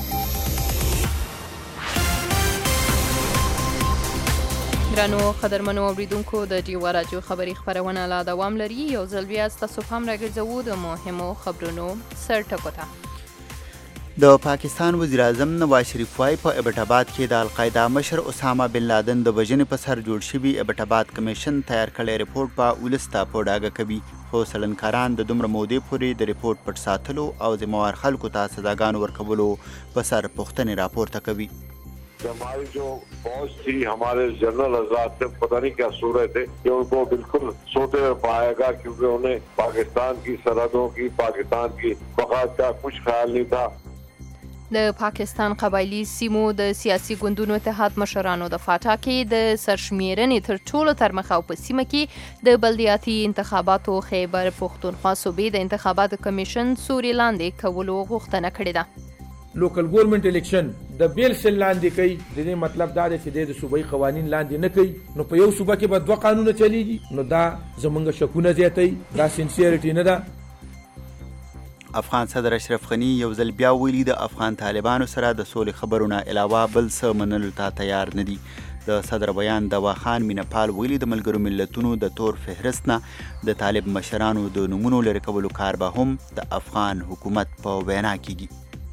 Speaker 2: ګرانو قدرمنو اوریدونکو د ډیو راډیو خبري خبرونه لا دوام لري. یو ځل بیا ستاسو هم راګرځوو د مهمو خبرونو سرټکو ته.
Speaker 3: د پاکستان وزیر اعظم نواز شریف وايي په ایبټ آباد کې د القاعده مشر اسامه بن لادن د وژنې په سر جوړ شوي ایبټ آباد کمیشن تیار کړی ریپورت په ولس ته په ډاګه کوي، خو څلنکاران د دومره مودې پورې د ریپورت پټ ساتلو او ذمہوار خلکو ته سزاګانو ورکولو په سر پوښتنې راپورته کوي.
Speaker 4: हमारी जो फौज थी, हमारे जनरल हजरात थे, पता नहीं क्या सूरत थे कि उनको बिल्कुल सोते हुए पाएगा, क्योंकि उन्हें पाकिस्तान की सरहदों की, पाकिस्तान की बगावत का कुछ ख्याल नहीं था.
Speaker 2: د پاکستان قبایلی سیمو د سیاسي ګوندونو اتحاد مشرانو د فاټا کې د سرشمیرنې تر ټولو تر مخه او په سیمه کې د بلدیاتي انتخاباتو خیبر پښتونخوا صوبې د انتخاباتو کمیشن سوري لاندې کولو غوښتنه کړې ده.
Speaker 5: لوکل ګورنمنت الیکشن د بیل سل لاندې کوي، د دې مطلب دا دی چې د صوبایي قوانین لاندې نه کوي، نو په یو صوبه کې به دوه قانونه چلیږي، نو دا زمونږ شکونه زیاتوي، دا سینسیریټي نه ده.
Speaker 3: افغان صدر اشرف غنی یو ځل بیا ویلي د افغان طالبانو سره د سولې خبرونه علاوه بل څه منلو ته تیار نه دي. د صدر بیان دوا خان مینپال ویلي د ملګرو ملتونو د تور فهرست نه د طالب مشرانو د نومونو لرې کولو کار به هم د افغان حکومت په وینا کیږي.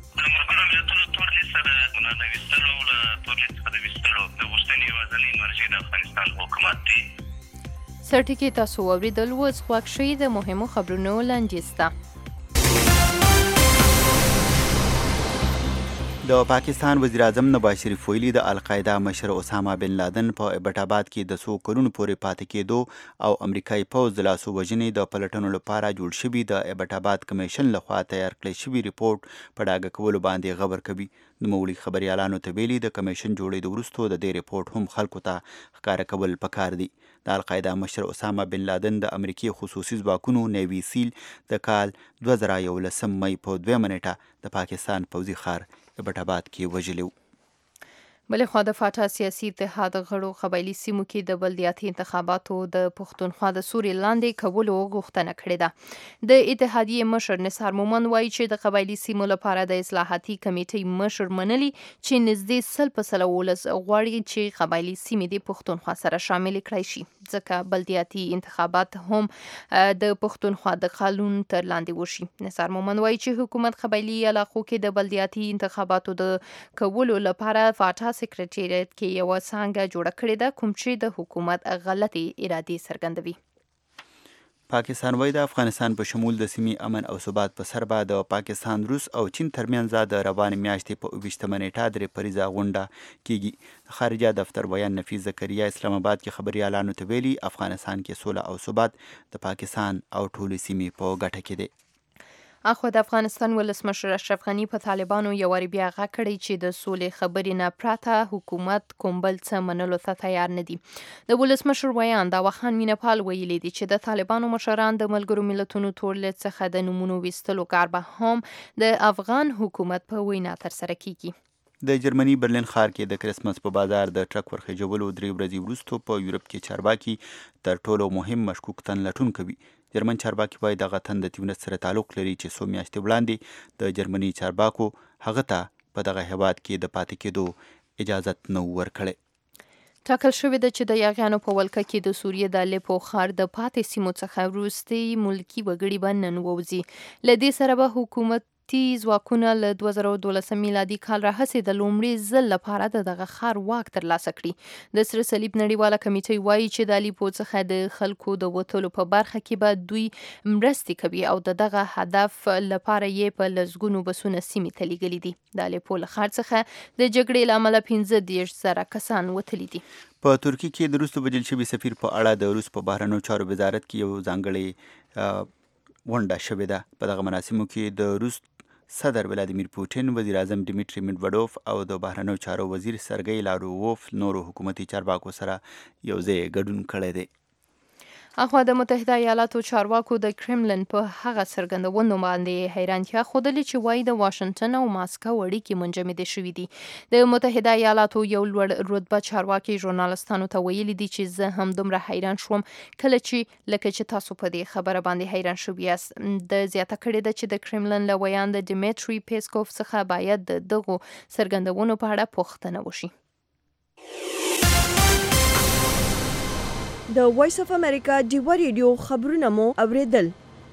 Speaker 2: سرټکی تاسو اوریدل و ځواک شي د مهمو خبرونو لنجسته.
Speaker 3: د پاکستان وزیر اعظم نواز شریف ویلي د القاعده مشر اسامه بن لادن په ایبټ آباد کې د 100 کلونو پورې پاتې کېدو او امریکایي پوځ د لاسو وژنې د پلټنو لپاره جوړ شوي د ایبټ آباد کمیشن لخوا تیار کړی شوي ریپورت په ډاګه کولو باندې خبر کوي. نوموړي خبريالانو ته ویلي د کمیشن جوړېدو وروسته د دې ریپورت هم خلکو ته ښکاره کول پکار دي. د القاعده مشر اسامه بن لادن د امریکای خصوصي ځواکونو نیوي سیل د کال 2011 مئی په 2 نیټه د پاکستان پوځي ښار ایبټ آباد کې وژلی و.
Speaker 2: بلې خوا د فاټا سیاسي اتحاد غړو قبایلي سیمو کې د بلدیاتي انتخاباتو د پښتونخوا د سوري لاندې کولو غوښتنه کړې ده. د اتحادیې مشر نثار مومن وایي چې د قبایلي سیمو لپاره د اصلاحاتي کمیټې مشر منلي چې نږدې 100% غواړي چې قبایلي سیمې د پښتونخوا سره شامل کړای شي، ځکه بلدیاتي انتخابات هم د پښتونخوا د قانون تر لاندې وشي. نثار مومن وایي چې حکومت قبایلي علاقو کې د بلدیاتي انتخاباتو د کولو لپاره فاټا سکرټریټ کې یو څانګه جوړه کړې ده، کوم چې د حکومت غلطي ارادې څرګندوي.
Speaker 3: پاکستان وایي د افغانستان په شمول د سیمې امن او ثبات په سر به د پاکستان، روس او چین ترمنځ د روانې میاشتې په 28 نیټه درې پریزه غونډه کیږي. خارجه دفتر بیان نفیس زکریا اسلام آباد کې خبريالانو ته ویلي افغانستان کې سوله او ثبات د پاکستان او ټولې سیمې په ګټه کې دی.
Speaker 2: اخو د افغانستان ولسمشر اشرف غنی په طالبانو یو واری بیا غږ کړی چې د سولې خبرې نه پرته حکومت کوم بل څه منلو ته تیار نه دي. د ولسمشر بیان دوا خان مینپال ویلي دي چې د طالبانو مشران د ملګرو ملتونو ټولنې څخه د نمونو ویستلو کار به هم د افغان حکومت په وینا ترسره کیږي.
Speaker 3: د جرمني برلین ښار کې د کریسمس په بازار د ټرک ورخیژولو 3 ورځې وروسته په یورپ کې چارواکي تر ټولو مهم مشکوک تن لټون کوي. جرمن چارواکي وایي دغه تن د تیونس سره تعلق لري چې څو میاشتې وړاندې د جرمني چارواکو هغه ته په دغه هیواد کې د پاتې کېدو اجازت نه ورکړی.
Speaker 2: ټاکل شوې ده چې د یاغیانو په ولکه کې د سوریې د الیپو ښار د پاتې سیمو څخه وروستي ملکي وګړي به نن ووځي. له دې سره به حکومت ځواکونه له 2012 میلادي کال راهیسې د لومړي ځل لپاره دغه ښار واک ترلاسه کړي. د سره صلیب نړیواله کمیټې وایي چې د الیپو څخه د خلکو د وتلو په برخه کې به دوی مرستې کوي او دغه هدف لپاره یې په لسګونو بسونه سیمې ته لیږلي دي. د الیپو له ښار څخه د جګړې له امله 15,000 کسان وتلي دي.
Speaker 3: په ترکیه کې د روس بدیل شوي سفیر په اړه د روس په بهرنیو چارو وزارت کې یو ځانګړی غونډه شوې ده. په دغه مراسمو کې د روس صدر ولادیمیر پوتین، وزیر اعظم ډیمیټری میډوډوف او د بهرنیو چارو وزیر سرګی لارووف نورو حکومتي چارواکو سره یو ځای ګډون کړی دی.
Speaker 2: اخوا د متحده ایالاتو چارواکو د کرملن په هغه څرګندونو باندې حیرانتیا ښودلې چې وایي د واشنگټن او ماسکو اړیکې منجمدې شوې دي. د متحده ایالاتو یو لوړ رتبه چارواکي ژورنالستانو ته ویلي دي چې زه هم دومره حیران شوم کله چې لکه چې تاسو په دې خبره باندې حیران شوي یاست. د زیاته کړې ده چې د کرملن له ویان د ډیمیټري پیسکوف څخه باید د دغو څرګندونو په اړه پوښتنه وشي.
Speaker 1: د وایس اف امریکا ډیوا ریډیو خبرونه مو اوریدل.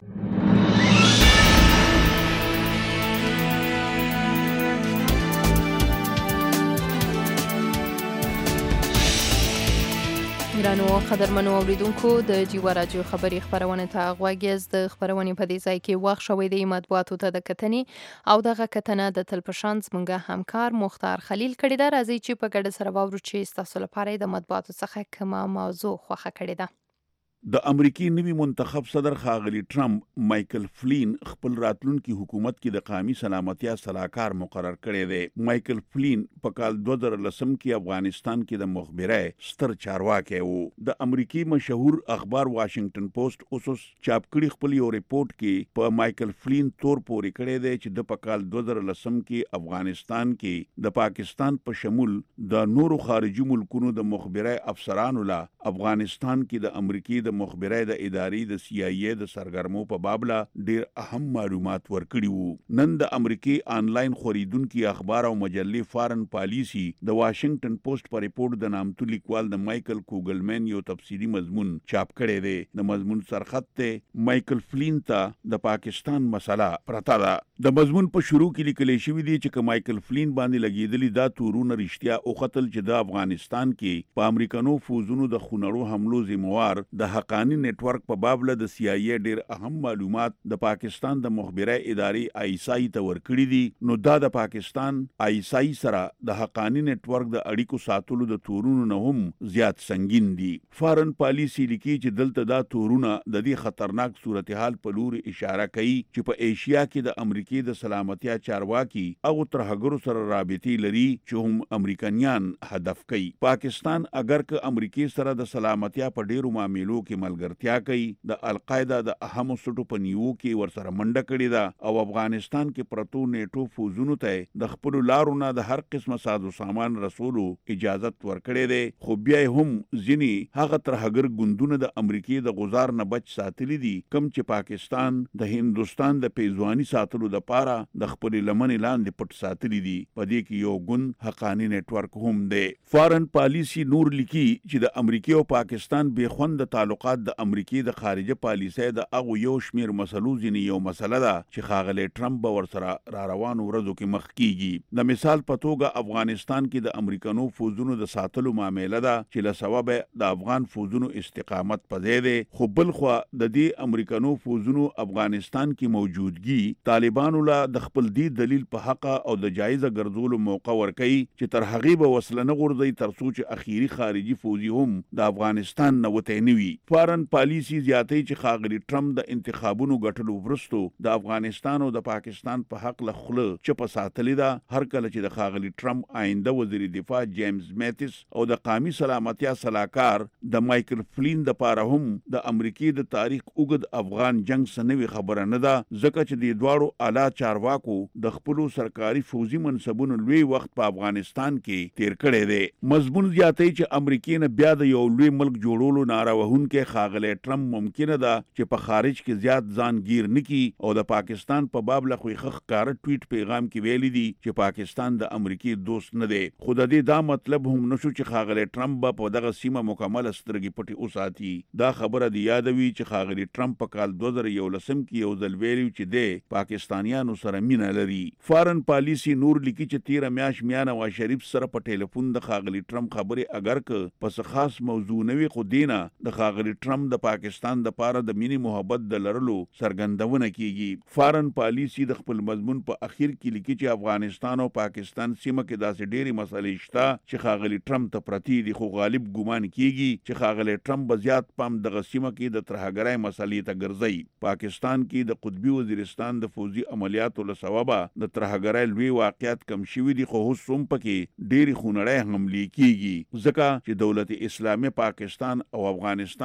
Speaker 2: ګرانو قدرمنو اوریدونکو د ډیوا راډیو خبري خبرونه ته غوږ د خبرونه په دې ځای کې وخت شوی د مطبوعاتو ته د کتنې او دغه کتنه د تلپشان زمونږ همکار مختار خلیل کړی دا. راځي چې په ګډه سره واورو چې تاسو لپاره د مطبوعاتو څخه کومه موضوع خوښه کړې ده.
Speaker 7: د امریکای نوي منتخب صدر ښاغلی ټرمپ مایکل فلین خپل راتلونکي حکومت کې د قومي سلامتیا صلاحکار مقرر کړی دی. مایکل فلین په کال 2010 کې افغانستان کې د مخبره ستر چارواکي وو. د امریکای مشهور اخبار واشنگټن پوسټ اوس چاپ کړي خپل یو ریپورت کې په مایکل فلین تور پورې کړی دی چې د په کال 2010 کې افغانستان کې د پاکستان په شمول د نورو خارجي ملکونو د مخبره افسرانو لا افغانستان کې د امریکای د مخبره د ادارې د CIA د سرګرمو په بابله ډیر اهم معلومات ورکړي وو. نن د امریکای آنلاین خریدونکو اخبار او مجلې فارن پالیسی د واشنگټن پوسټ په ریپورت د نامتو لیکوال د مایکل کوګلمن یو تفصیلی مضمون چاپ کړی دی. د مضمون سرخط ته مایکل فلین ته د پاکستان مسله پرتا ده. د مضمون په شروع کې لیکل شوی دی چې مایکل فلین باندې لګیدلی دا تورونه رښتیا او قتل چې د افغانستان کې په امریکانو فوزونو د خونړو حملو ذمہوار د حقانی نتورک په بابله د CIA ډیر اهم معلومات د پاکستان د مخبره ادارې ISI ته ورکړي دي. نو دا د پاکستان ISI سره د حقانی نتورک د اړیکو ساتلو د تورونو نه هم زیات سنگین دي. فارن پالیسی لیکي چې دلته دا تورونه د دې خطرناک صورتحال په لور اشاره کوي چې په ایشیا کې د امریکای د سلامتیا چارواکي او ترهګرو سره رابطې لري چې هم امریکایان هدف کوي. پاکستان اگر که امریکای سره د سلامتیا په ډیرو معاملو کې ملګرتیا کوي، د القاعده د اهم سټو په نیو کې ورسره منډه کړې ده او افغانستان کې پرتو نیټو فوزونو ته د خپل لارو نه د هر قسمه سازو سامان رسولو اجازه ورکړې ده. خو بیا هم ځینی هغه ترهګر ګوندونه د امریکای د غزار نه بچ ساتلي دي کم چې پاکستان د هندستان د پیزوانی ساتلو د پاره د خپل لمنې لاندې پټ ساتلي دي. په دې کې یو ګوند حقانی نتورک هم دی. فارن پالیسی نور لیکي چې د امریکای او پاکستان به خوند تعلقات د امریکای د خارجه پالیسۍ د هغو یو شمیر مسلو ځینې یو مسله ده چې ښاغلی ټرمپ به ورسره را روانو ورځو کې مخ کیږي. د مثال په توګه افغانستان کې د امریکانو فوزونو د ساتلو معامله ده چې له سببه د افغان فوزونو استقامت په ځای دی. خو بلخوا د دې امریکانو فوزونو افغانستان کې موجودګي طالبانو له د خپل دی دلیل په حق او د جایزه ګرځولو موقع ورکوي چې تر هغې به وسله نه غورځي تر څو چې اخیری خارجي فوزي هم د افغانستان نه وتی نه وي. فارن پالیسی زیاتې چې ښاغلی ټرمپ د انتخابونو ګټلو وروستو د افغانستان او د پاکستان په حق له خوله چپه ساتلې ده. هر کله چې د ښاغلی ټرمپ آینده وزیر دفاع جیمز میتس او د قومي سلامتیا صلاحکار د مایکل فلین د پاره هم د امریکای د تاریخ اوږد افغان جنگ سنوي خبره نه ده، ځکه چې د دواړو اعلی چارواکو د خپلو سرکاري فوزي منصبونو لوی وخت په افغانستان کې تیر کړی دی. مضمون زیاتې چې امریکای نه بیا د یو لوی ملک جوړولو ناره وهونکی ښاغلی ټرمپ ممکنه ده چې په خارج کې زیات ځان گیر نکي او د پاکستان په باب له خوې ښکاره ټویټ پیغام کې ویلي دي چې پاکستان د امریکای دوست نه دی. خو د دې دا مطلب هم نشو چې ښاغلی ټرمپ به په دغه سیمه مکمل سترګې پټې وساتي. دا خبره دی یادوي چې ښاغلی ټرمپ په کال 2011 کې یو ځل ویلي چې د پاکستانیانو سره مینه لري. فارن پالیسی نور لیکي چې 13 میاشت میا نواز شریف سره په ټلیفون د ښاغلی ټرمپ خبرې اگر که پس خاص موضوع نه وي خو دینه د ښاغلی ټرمپ د پاکستان د پاره د مینی محبت د لرلو څرګندونه کیږي. فارن پالیسی د خپل مضمون په اخیر کې لیکي چې افغانستان او پاکستان سیمه کې داسې ډېری مسلې شته چې ښاغلی ټرمپ ته پرتی دي، خو غالب ګمان کیږي چې ښاغلی ټرمپ به زیات پام دغه سیمه کې د ترهګرۍ مسلې ته ګرځي. پاکستان کې د قطبي وزیرستان د فوزي عملیاتو له سببه د ترهګرۍ لوی واقعیت کم شوي دي، خو اوس هم پکې ډېرې خونړۍ حملې کیږي ځکه چې دولت اسلامي پاکستان او افغانستان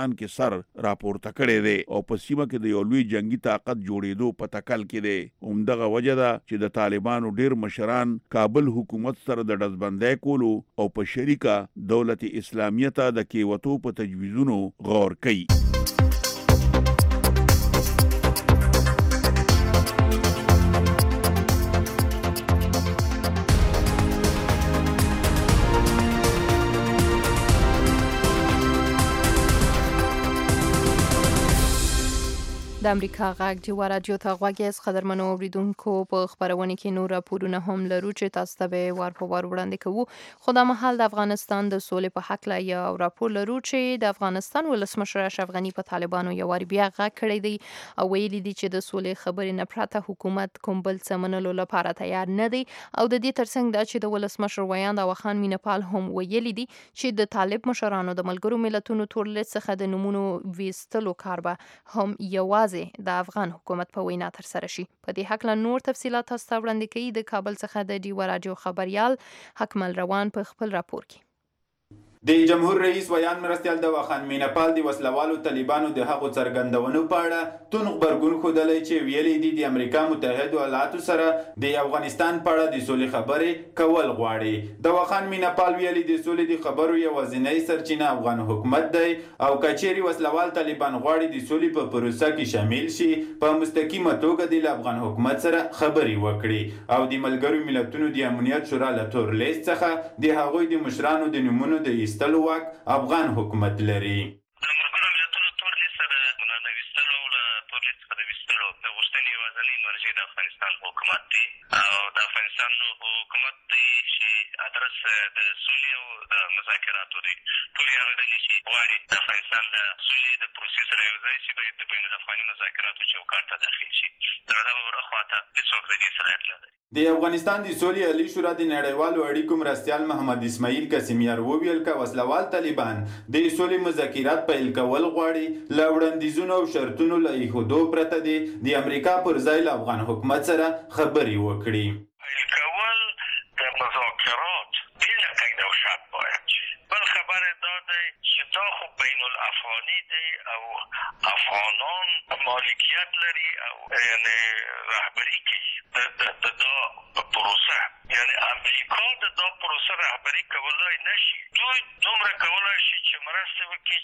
Speaker 7: افغانستان کې سر راپورته کړی دی او په سیمه کې د یو لوی جنگي طاقت جوړېدو په تکل کې دی. همدغه وجه ده چې د طالبانو ډیر مشران کابل حکومت سره د ډزبندۍ کولو او په شریکه دولت اسلامیه ته د کېوتو په تجویزونو غور کوي.
Speaker 2: د امریکا غږ جوا رادیو ته غوږ یاست. قدرمنو اوریدونکو په خبرونه کې نور راپورونه هم لرو چې تاسو ته به وار په وار وړاندې کوو. خو دا مهال د افغانستان د سولې په حق یو راپور لرو چې د افغانستان ولسمشر اشرف غني په طالبانو یو وار بیا غږ کړی دی او ویلي دی چې د سولې خبرې نه پرته حکومت کوم بل څه منلو لپاره تیار نه دی او د دې ترڅنګ دا چې د ولسمشر ویاند اواخان مینپال هم ویلي دی چې د طالب مشرانو د ملګرو ملتونو تورلیست څخه د نمونو ویستلو کار به هم یوازې د افغان حکومت په وینا تر سره شي. په دې حق له نور تفصيلات تاسو ته وړاندې کوي د کابل څخه د ډیوا رادیو خبريال حکمل روان په خپل راپور کې.
Speaker 6: د جمهور رئیس ویان مرستیال د واخان مینپال د وسلوالو طالبانو د حقو څرګندونو په اړه تون خبرګون خودلې چې ویلي دي د امریکا متحده ایالاتو سره د افغانستان په اړه د سولې خبرې کول غواړي. د واخان مینپال ویلي د سولې د خبرو یوازینی سرچینه افغان حکومت دی او کچېری وسلوال طالبان غواړي د سولې په پروسه کې شامل شي په مستقیمه توګه د افغان حکومت سره خبرې وکړي او د ملګرو ملتونو د امنیت شورا له تور لیست څخه د هغوی د مشرانو د نمونه د ایستلو واک افغان حکومت لري. د افغانستان د سولې عالی شورا د نړیوالو اړیکو مرستیال محمد اسماعیل کسمیار وویل چې وسلوال طالبان د سولې مذاکرات پیل کول غواړي له وړاندیزونو او شرطونو له ایښودو پرته د امریکا پر ځای له افغان حکومت سره خبرې وکړي.
Speaker 22: کول د مذاکرات بلا قید او شرط باید بل خبر داده چې دا خو بین الافغانی دی او افغانان مالکیت لري او یعنی رهبری کوي د دا پروسه یعنی امریکا د دا پروسه رهبری کولای نشي. دوی دومره کولای شي چې مرسته وکړي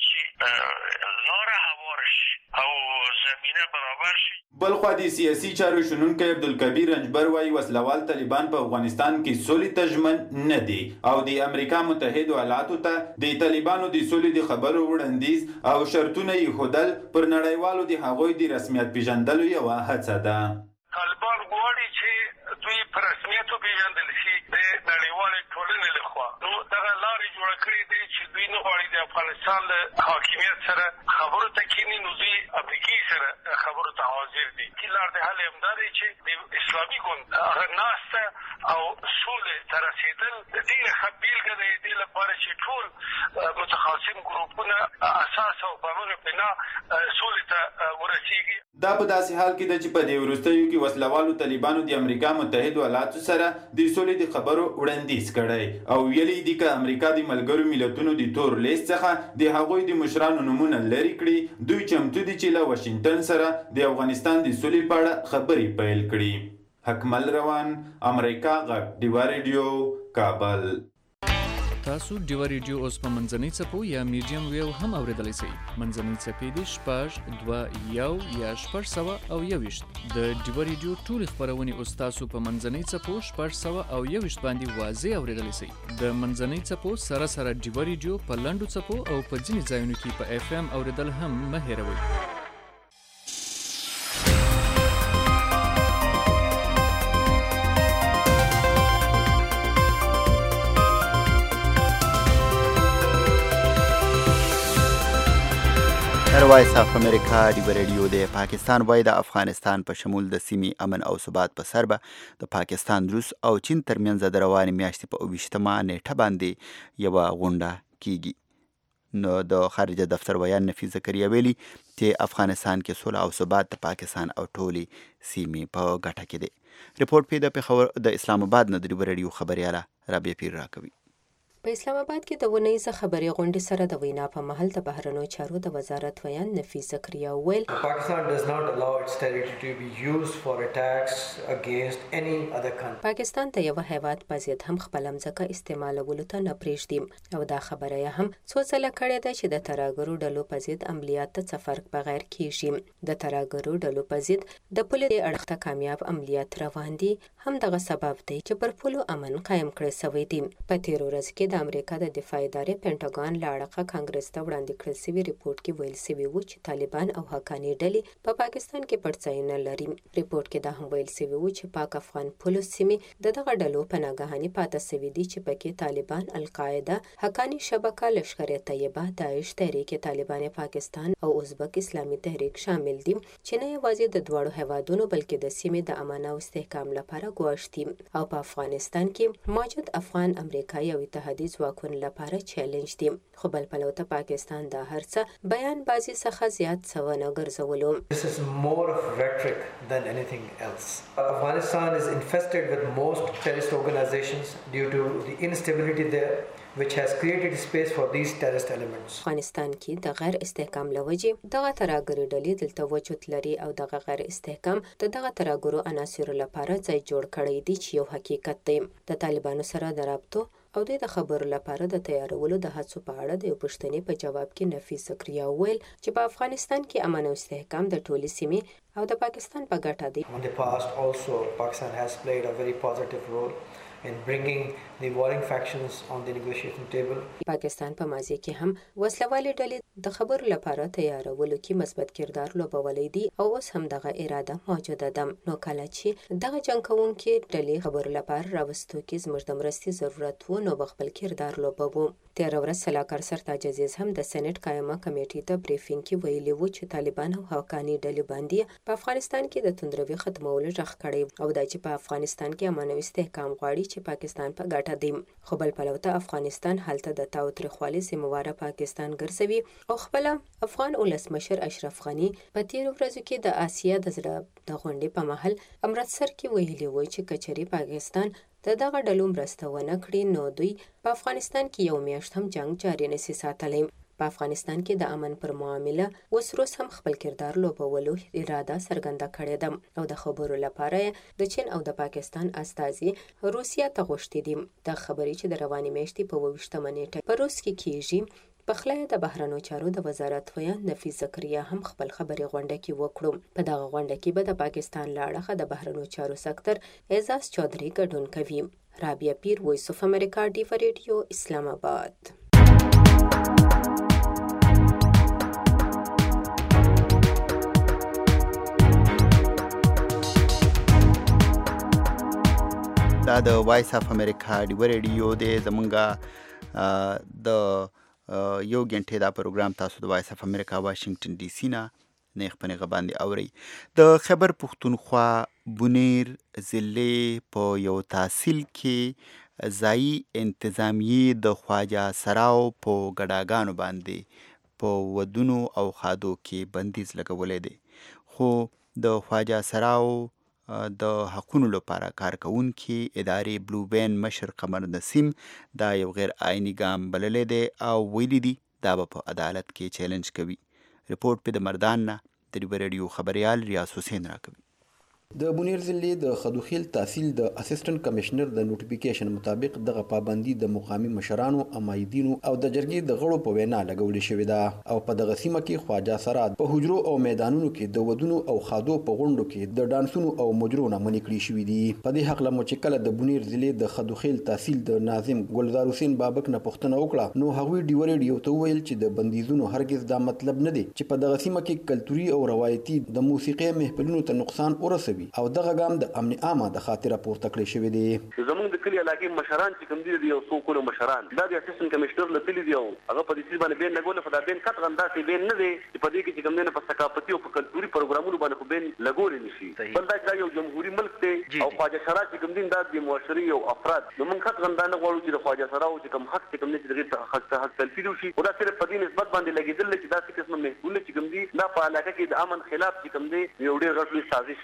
Speaker 22: چې لاره هوار شي او زمینه برابر شي.
Speaker 6: بلخوا د سیاسي چارو شنونکی عبدالکبیر رنجبر وايي وسلوال طالبان په افغانستان کې سولې ته ژمن نه دي او د امریکا متحده ایالاتو ته د طالبانو د سولې د خبرو وړاندیز او شرطونه یې ښودل پر نړیوالو د هغوی د رسمیت پیژندلو یوه هڅه ده.
Speaker 22: طالبان غواړي چې دوی په رسمیت وپېژندل شي د نړیوالې ټولنې لخوا. نو دغه لارې جوړه کړې دي چې دوی نه غواړي د افغانستان له حاکمیت سره خبرو ته کښېني نو دوی امریکې سره خبرو ته حاضر دي. کې لار د حل همدا دی چې د اسلامي ګوند هغه ناسته او سولې ته رسېدل ډېره ښه بېلګه ده د دې لپاره چې ټول متخاصم ګروپونه اساس او په هغه بنا سولې ته ورسېږي.
Speaker 6: دا په داسې حال کې ده چې په دې وروستیو کې وسلوالو طالبانو د امریکا متحده ایالاتو سره د سولې د خبرو وړاندیز کړی او ویلي دي که امریکا د ملګرو ملتونو د تور لیست څخه د هغوی د مشرانو نومونه لرې کړي دوی چمتو دي چې له واشنګټن سره د افغانستان د سولې په اړه خبرې پیل کړي. حکمل روان امریکا غږ ډیوا رادیو کابل.
Speaker 15: تاسو ډیوا ریډیو اوس په منځنۍ څپو یا میډیم ویو هم اوریدلی شئ. منځنۍ څپې دي 6.2 یا 6.1 د ډیوا ریډیو ټول خبرونه اوس تاسو په منځنۍ څپو 6.1 باندې واضح اوریدلی شئ. د منځنۍ څپو سره سره ډیوا ریډیو په لنډو څپو او په ځینې ځایونو کې په اف ام اوریدل هم مه هیروئ.
Speaker 3: وایس اف امریکا ډیوا رادیو د پاکستان وای د افغانستان په شمول د سیمې امن او ثبات په سر به د پاکستان روس او چین ترمنځ د روانې میاشتې په 28مه نیټه باندې یوه غونډه کیږي. نو د خارجه دفتر ویان نفیس زکریا ویلي چې افغانستان کې سوله او ثبات د پاکستان او ټولې سیمې په ګټه کې دی. رپورټ پې د اسلام آباد نه د ډیوا رادیو خبریاله رابعه پیر راکوي.
Speaker 9: په اسلام آباد کې د ونیزه خبري غونډې سره د وینا په محل د بهرنیو چارو د وزارت ویان نفیس زکریا ویل
Speaker 10: Pakistan does not allow its territory to be used for attacks against any other country.
Speaker 9: پاکستان ته یو هیواد په ضد هم خپل مځکه استعمالولو ته نه پرېږدي او دا خبره یې هم څو ځله کړې ده چې د ترهګرو ډلو په ضد عملیات ته څه فرق بغیر کیږي د ترهګرو ډلو په ضد د پولې اړخ ته کامیاب عملیات روان دي هم دغه سبب دی چې پر پولو امن قائم کړی شوی دی په تیر ورځ کې د امریکا د دفاع ادارې پینټاګون له اړخه کانګرس ته وړاندې کړل شوی ریپورت کې ویل شوی و چې طالبان او حقانی ډلې په پاکستان کې پړڅاینه لري ریپورت کې دا هم ویل شوی و چې پاک افغان پولیس سیمې دغه ډلو په ناګهاني پاتې شوي دي چې پکې طالبان، القاعده، حقانی شبکه، لشکر طیبه، داعش، تحریک طالبان پاکستان او ازبک اسلامي تحریک شامل دي چې نه یوازې د دواړو هیوادونو بلکې د سیمې د امن او استحکام لپاره ګواښ دي او په افغانستان کې موجود افغان، امریکایي او اتحادي ځواکونو لپاره چیلنج دي خو بل پلو ته پاکستان دا هرڅه بیان بازي څخه زیات څونه ګرځولو.
Speaker 10: This is more of rhetoric than anything else. Afghanistan is infested with most terrorist organizations due to the instability there, which has created space for these terrorist elements.
Speaker 9: افغانستان کې د غیر استحکام لوجې دغه ترهګري ډلې دلته وجود لري او دغه غیر استحکام د دغه ترهګرو عناصرو لپاره ځای جوړ کړی دی چې یو حقیقت دی. د طالبانو سره د رابطو او د خبرو لپاره د تیارولو د هڅو په اړه د یو پوښتنې په جواب کې نفیس زکریا ویل چې په افغانستان کې امن او استحکام د ټولې سیمې او د پاکستان په ګټه دی.
Speaker 10: In the past also Pakistan has played a very positive role in bringing the warring factions on the negotiation table.
Speaker 9: پاکستان په ماضي کې هم وسلوالې ډلې د خبرو لپاره تیارولو کې مثبت کردار لوبولی دی او اوس هم دغه اراده موجوده ده. نو کله چې دغه جنګ کوونکي ډلې خبرو لپاره راوستو کې زموږ د مرستې ضرورت و نو خپل کردار لوبوو. تیر ورځ سلاکار سرتاج عزیز هم د سېنات قائمه کمیټې ته بریفینګ کې ویلي و چې طالبان او حقانی ډلې باندې په افغانستان کې د توندروي ختمولو ژغ کړی او دا چې په افغانستان کې امن او استحکام غواړي چې پاکستان په ګټه دی. خو بل پلو ته افغانستان هلته د تاوتریخوالي ذمہواره پاکستان ګرځوي او خپل افغان ولسمشر اشرف غنی په تیر ورځو کې د آسیا د زړه د غونډې په محل امرتسر کې ویلي و چې کچري پاکستان دغه ډلو مرسته ونه کړي نو دوی په افغانستان کې یو میاشت هم جنگ جاری نشي ساتلی. په افغانستان کې د امن پر معامله اوس روس هم خپل کردار لوبولو اراده څرګنده کړې ده او د خبرو لپاره د چین او د پاکستان استازي روسیا ته غوښتي دي. د خبرې چې د رواني میاشتې په 28 نیټه په روس کې کیږي په خلای د بهرنیو چارو د وزارت ویان نفیس زکریا هم خپل خبري غونډه کې وکړو. په دغه غونډه کې به د پاکستان لاړه د بهرنیو چارو سکتر اعزاز چودھری ګډون کوي. رابعه پیر، وایس اف امریکا، ډیو ریډیو، اسلام آباد.
Speaker 3: دا د وایس اف امریکا ډیو ریډیو د زمونږه د یو غنټه دا پروګرام تاسو د وایس اف امریکا واشنگټن ډي سي نه نیغ په نیغه باندې اوري. د خیبر پښتونخوا بونیر ضلع په یو تحصیل کې ځایي انتظامیې د خواجه سراو په ګډاګانو باندې په ودونو او خادو کې بندیز لګولی دی خو د خواجه سراو د حقونو لپاره کار کوونکي ادارې بلو بین مشر قمر نسیم دا یو غیر آئینی ګام بللی دی او ویلي دي دا به په عدالت کې چیلنج کوي. رپورټ په د مردان نه د ډیو ریډیو خبریال ریاض حسین راکوي.
Speaker 23: د بونیر ضلع د خدوخیل تحصیل د اسسټنټ کمشنر د نوټیفیکیشن مطابق دغه پابندي د مقامی مشرانو، امایدینو او د جرګې د غړو په وینا لګولې شوې ده او په دغه سیمه کې خواجه سرات په حجرو او میدانونو کې د ودونو او خادو په غونډو کې د ډانسونو او مجرو نه منې کړې شوې دي. په دې حق له چې کله د بونیر ضلع د خدوخیل تحصیل د ناظم ګلزار حسین بابک نه پوښتنه وکړه نو هغوی ډیو ریډیو ته وویل چې د بندیزونو هرگز دا مطلب نه دی چې په دغه سیمه کې کلتوري او روایتي د موسیقي محفلونو ته نقصان ورسوي او دغه ګام د امن عامه د خاطره پورته کړی شوی دی.
Speaker 24: زمونږ د کلی علاقې مشران چې کوم دي یو څو کولو مشران دا د اسسټنټ کمشنر لتلی دی هغه په دې باندې بین لګول خدای بین کټ غندا سي بین نه دی چې په دې کې چې کوم نه په ثقافتي او په کلتوري پروګرامونو باندې خو بین لګول نشي. بل دا یو جمهوریت ملک دی او خواجه سرا چې کوم دین د معاشري او افراد نو موږ کټ غندا نه غواړو چې د خواجه سرا او چې کوم حق چې کوم نه چې دغه حق تلفي شي او دا صرف په دې نسبت باندې لګیدل چې دا څه قسم محصول چې کوم دي دا په علاقه کې د امن خلاف چې کوم دي یو ډېر غټ سازش دی.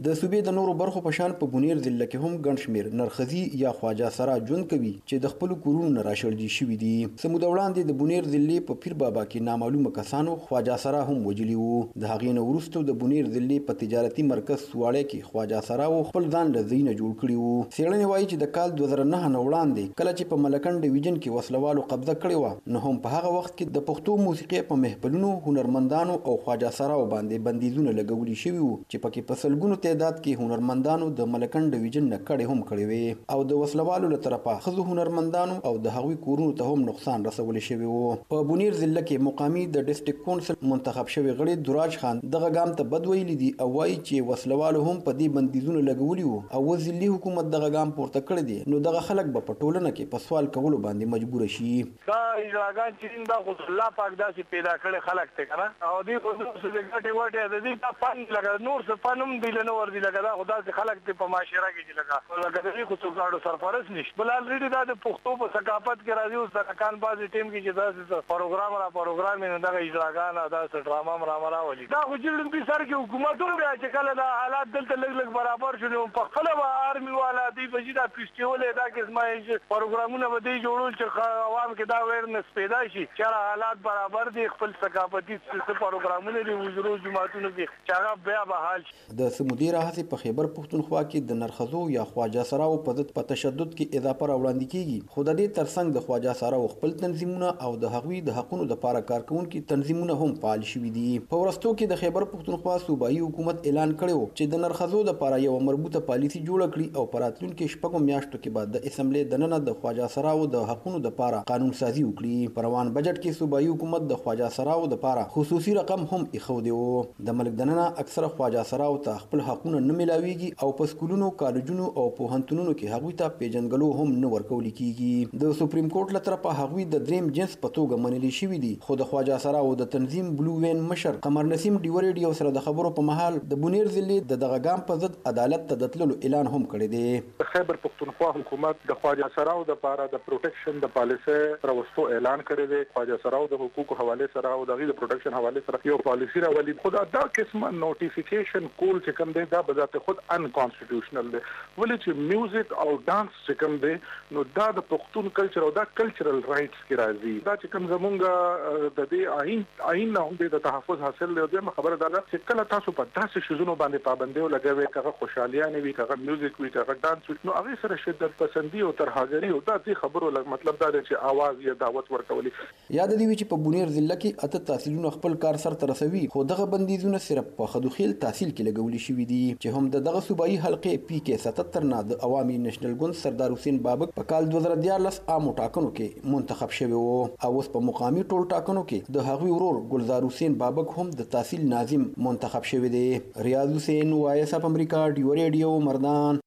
Speaker 23: د صوبې د نورو برخو په شان په بونیر ضلع کې هم ګڼ شمېر نرخزي یا خواجه سرا ژوند کوي چې د خپل کورونو نه راشړل شوي دي. سموده وړاندې د بونیر ضلع په پیر بابا کې نامعلومه کسانو خواجه سرا هم وجلی وو. د هغې نه وروسته د بونیر ضلع په تجارتي مرکز سواړی کې خواجه سرا خپل ځان له ځای نه جوړ کړي وو. څېړنې وایي چې د کال 2009 نه وړاندې کله چې په ملکنډ ډویژن کې وسلوالو قبضه کړې وه، نو هم په هغه وخت کې د پښتو موسیقۍ په محفلونو هنرمندانو او خواجه سراو باندې بندیزونه لګولي شوي وو چې پکې په سلګونو تعداد کې هنرمندانو د ملکنډ ډویژن نه کړې هم کړې وې او د وسلوالو له طرفه ښځو هنرمندانو او د هغوی کورونو ته هم نقصان رسولی شوی وو. په بونیر ضلع کې مقامي د ډسټرکټ کونسل منتخب شوی غړي دراج خان دغه ګام ته بد ویلي دي او وایي چې وسلوالو هم په دې بندیزونه لګولي وو او ضلعي حکومت دغه ګام پورته کړی دی، نو دغه خلک به په ټولنه کې په سوال کولو باندې مجبور شي.
Speaker 11: دا اجراګان چې دا خو الله پاک داسې پیدا کړي خلک ته کنه او دې خو څه د ګټې وټه د دې په فن لګا نور څه فنم دی له نور دی لګا دا خدا چې خلک ته په معاشره کې لګا دې خو څه غاړو سرپرست نشي بل الریډي دا د پښتو په ثقافت کې راځي اوس د کان بازي ټیم کې چې دا پروګرام نه دغه اجراګان دا ډراما مرامرا ولي دا خو جوړم په سر کې حکومتونو بیا چې کله دا حالات دلته لګ برابر شول په خپل آرمي والا دی بجې دا فیسټیوال دا کې پروګرامونه به دی جوړول چې عوام کې دا ویرنس پیدا شي چې حالات برابر دي خپل ثقافتي پروګرامونه دی وزرو جماعتونو کې چې هغه بیا به حال شي.
Speaker 23: د سمودي راهسي په خیبر پښتونخوا کې د نرخزو یا خواجه سراو په ضد په تشدد کې اضافه راوړاندې کیږي، خو د دې ترڅنګ د خواجه سراو خپل تنظیمونه او د هغوی د حقونو لپاره کارکونکي تنظیمونه هم فعال شوي دي. په ورستو کې د خیبر پښتونخوا صوبایي حکومت اعلان کړی چې د نرخزو لپاره یو مربوطه پالیسي جوړه کړي او په راتلونکي شپږو میاشتو کې بعد د اسمبلی دننه د خواجه سراو د حقونو لپاره قانون سازي وکړي. په روان بجټ کې صوبایي حکومت د خواجه سراو لپاره خصوصي رقم هم ایښودی وو. د ملک دننه اکثره خواجه سراو ته خپل حقونه نه ملاویږي او په سکولونو، کالجونو او پوهنتونونو کې هغوی ته پیژنګلو هم نه ورکول کیږي. د سپریم کورټ له طرفه هغوی د دریم جنس په توګه منلي شوي دي، خو د خواجه سراو د تنظیم بلو وین مشر قمر نسیم ډیو ریډیو سره د خبرو په مهال د بونیر ضلع د دغه ګام په ضد عدالت ته د تللو اعلان هم کړی دی.
Speaker 12: خیبر پښتونخوا حکومت د خواجه سراو د لپاره د پروټیکشن د پالیسي راوستو اعلان کړی دی. خواجه سراو د حقوقو حواله سره او د پروټیکشن حواله سره یو پالیسي راولي. خدا دا قسمه نوټیفیکیشن کول چې کوم دی دا بذات خود ان کانسټیټیوشنل دی، ولې چې میوزیک او ډانس چې کوم دی نو دا د پښتون کلچر او دا کلچرل رائټس کې راځي. دا چې کوم زمونږ د دې آئین نه هم د تحفظ حاصل دی. د خبره دا چې کله تاسو په داسې شذونو باندې پابندي ولګوي، کغه خوشالیانه وي، کغه میوزیک وي، کغه ډانس وي، نو هغه سره شدت پسندي او ترهګری او دا دې خبرو مطلب دا دی چې आवाज یا دعوت ورکولي.
Speaker 23: یاد دی چې په بونیر ضلع کې اته تحصیلونه خپل کار سره ترسوي، خو دغه بندیزونه صرف په خدوخیل تحصیل کې لګولي شوي دي چې هم دغه صوبایي حلقې پی کې 77 نه د عوامي نېشنل ګوند سردار حسین بابک په کال 2014 عامو ټاکنو کې منتخب شوی وو او اوس په مقامي ټول ټاکنو کې د هغوی ورور ګلزار حسین بابک هم د تحصیل ناظم منتخب شوی دی. ریاض حسین، وایس اپ امریکا، ډیو ریډیو، مردان.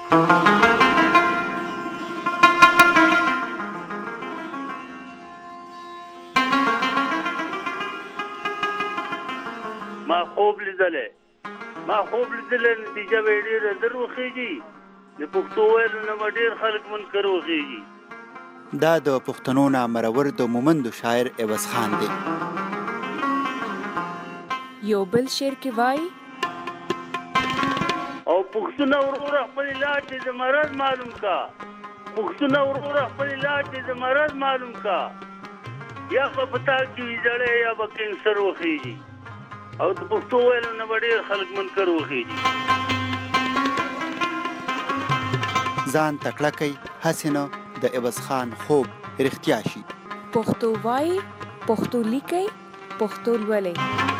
Speaker 13: ما خوب لیدلې نتیجه به ډېره در وخیږي د پښتو ویلو نه به ډېر خلک منکر وخیږي.
Speaker 3: دا د پښتنو نامرور د مومندو شاعر عوض خان دی.
Speaker 14: یو بل شعر کې وایي
Speaker 13: او پښتونه وروره خپل علاج د مرض معلوم کا، پښتونه وروره خپل علاج د مرض معلوم کا، یا په پتا کې جړې یا به کینسر وخیږي او د پښتو ویلو نه ډېر خلک منکر وخیږي.
Speaker 3: ځان تکړه کوي هسې نه د عوض خان خوب رښتیا شي.
Speaker 14: پښتو وایي، پښتو لیکي، پښتو لولئ.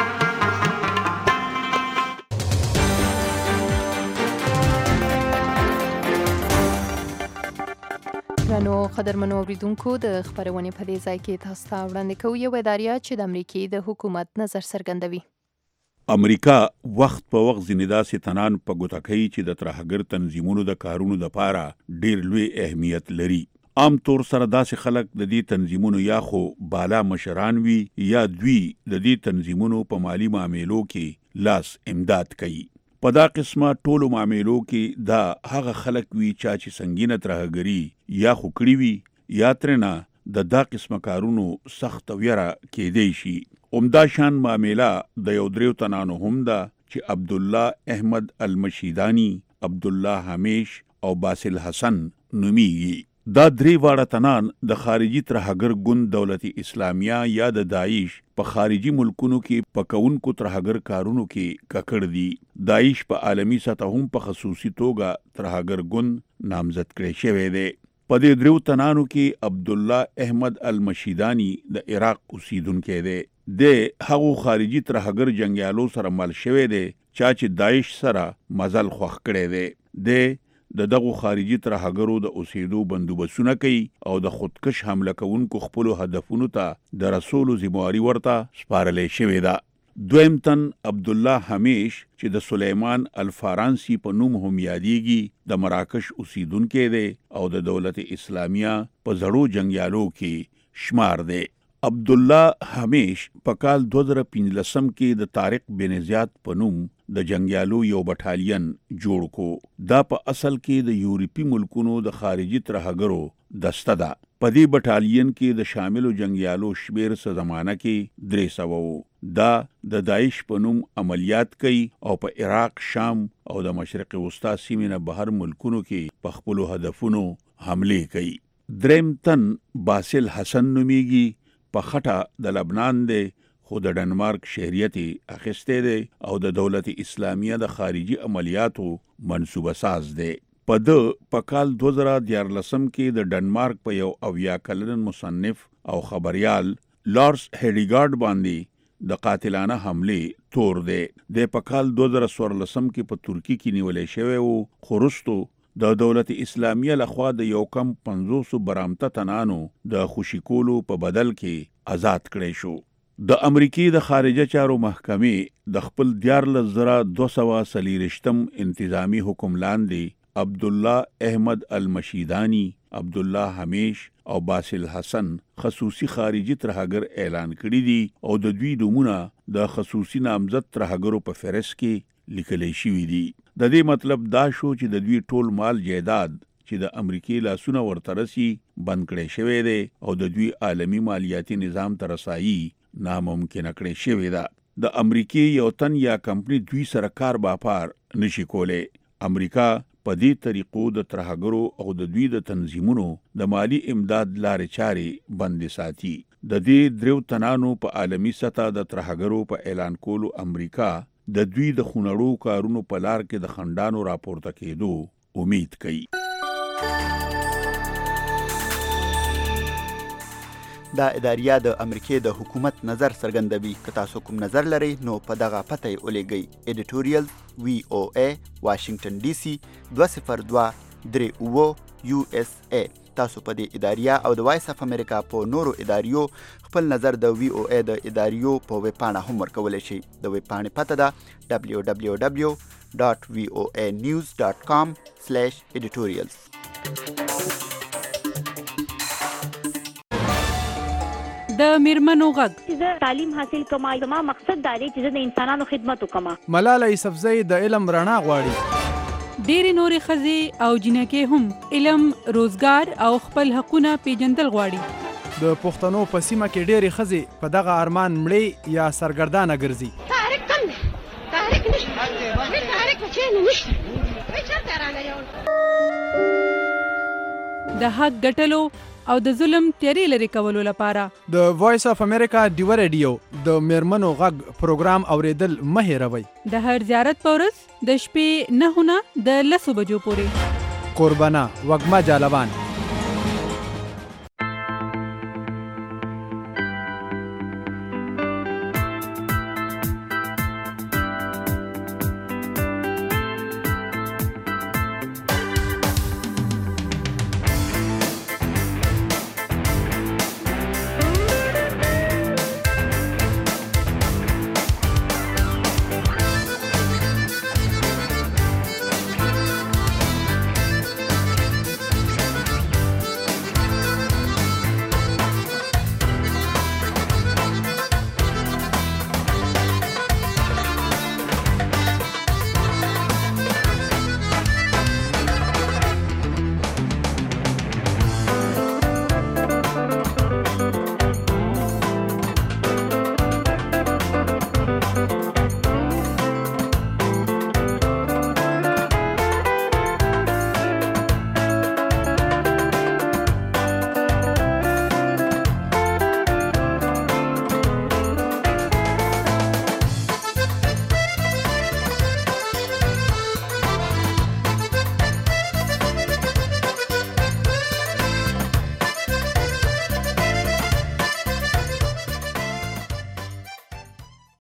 Speaker 2: نو قدرمنو اوریدونکو د خبرونې په دې ځای کې تاسو ته وړاندې کوو یو اداریه چې د امریکې د حکومت نظر څرګندوي.
Speaker 7: امریکا وخت په وخت ځینې داسې تنان په ګوته کوي چې د ترهګر تنظیمونو د کارونو دپاره ډیر لوی اهمیت لري. عام طور سره داسې خلک د دې تنظیمونو یا خو بالا مشران وي یا دوی د دې تنظیمونو په مالی معاملو کې لاس امداد کوي. په دا قسمه ټولو معاملو کې دا هغه خلک وي چې سنگینه ترهګري یا خو کړي وي یا ترنه دا قسمه کارونو سخت ویره کېدی شي. عمده شان معامله د یو دریو تنانو هم ده چې عبد الله احمد المشیدانی، عبد الله همیش او باسل حسن نومیږي. دا درې واړه تنان د خارجي ترهګر ګوند دولت اسلامیه یا د داعش په خارجي ملکونو کې پکونکو ترهګر کارونو کې ککړ دي. داعش په عالمی سطح هم په خصوصي توګه ترهګر ګوند نامزد کړی شوی دی. په دې درو تنانو کې عبد الله احمد المشیدانی د عراق اوسیدونکی دی. د هغو خارجي ترهګر جنگیالو سره مل شوی دی چې داعش سره مزل خوښ کړی دی. د دغو خارجي ترهګرو د اوسېدو بندوبستونه کوي او د خودکش حمله کوونکو خپلو هدفونو ته د رسولو ذمہواري ورته سپارلی شوې ده. دویم تن عبد الله همیش چې د سلیمان الفارانسی په نوم هم یادېږي د مراکش اوسیدونکی دی او د دولت اسلامیه په زړو جنگیالو کې شمار دی. عبد الله همیش په کال 2015 کې د طارق بن زیاد په نوم د جنگیالو یو بټالین جوړ کو. دا په اصل کې د یورپی ملکونو د خارجي ترهګرو دسته ده. په دې بټالین کې د شاملو جنگیالو شمیر څه زمانه کې 300 وو. دا د داعش په نوم عملیات کوي او په عراق، شام او د مشرق وسطا سیمې نه بهر ملکونو کې په خپلو هدفونو حمله کوي. دریم تن باسل حسن نومیږي. په خټه د لبنان دی خو د ډنمارک شهریت اخیستی دی او د دولت اسلامیه د خارجي عملیاتو منصوبه ساز دی. په کال 2014 کې د ډنمارک په یو 80 کلن مصنف او خبریال لارس هیډیګارډ باندې د قاتلانه حمله تور دی. د په کال 2014 کې په ترکی کې نیولې شوی وو خو وروستو د دولت اسلامیه لخوا د یو کم 500 برامته تنانو د خوشی کولو په بدل کې آزاد کړی شو. د امریکای د خارجه چارو محکمې د خپل 14240 انتظامی حکم لاندې عبد الله احمد المشیدانی، عبد الله همیش او باسل حسن خصوصي خارجي ترهګر اعلان کړی دي او د دوی نومونه د خصوصي نامزد ترهګرو په فهرست کې لیکل شوي دي. د دې مطلب دا شو چې د دوی ټول مال جایداد چې د امریکای لاسونه ورته رسي بند کړی شوی دی او د دوی عالمی مالیاتي نظام ته رسایي ناممکنه کړی شوې ده. د امریکای یو تن یا کمپنی دوی سره کار باپار نشي کولی. امریکا په دې طریقو د ترهګرو او د دوی د تنظیمونو د مالی امداد لارې چارې بندې ساتي. د دې درو تنانو په عالمی سطح د ترهګرو په اعلان کولو امریکا د دوی د خونړو کارونو په لار کې د خندانو راپورته کېدو امید کوي.
Speaker 3: دا اداریه د امریکای د حکومت نظر څرګندوي. که تاسو کوم نظر لرئ نو په دغه پته یې ولیږئ. ایډیټوریال VOA واشنگټن DC 20238 USA. تاسو په دې اداریه او د وایس اف امریکا په نورو اداریو خپل نظر د VOA د اداریو په ویب پاڼه هم ورکولی شئ. د ویب پاڼې پته ده www.voanews.com/editorials.
Speaker 20: د میرمنو غږ
Speaker 16: چې تعلیم حاصل کما زما مقصد دا دی چې د انسانانو خدمت وکما.
Speaker 8: ملاله یوسفزۍ د علم رڼا غواړي.
Speaker 20: ډېرې نورې ښځې او جینکې هم علم، روزګار او خپل حقونه پیژندل غواړي.
Speaker 8: د پښتنو په سیمه کې ډېرې ښځې په دغه ارمان مړې یا سرګردانه ګرځي.
Speaker 21: طارق کم دی، طارق نشته، طارق بچی نه نشته، وای چېرته رانه یو.
Speaker 20: د حق ګټلو او د ظلم تیارې لرې کولو لپاره
Speaker 8: د وایس اف امریکا ډیو ریډیو د میرمنو غږ پروګرام اوریدل مه هېروئ.
Speaker 20: د هر زیارت په ورځ د شپې 9 نه د 10 بجو پورې.
Speaker 8: قربانه وږمه جالبان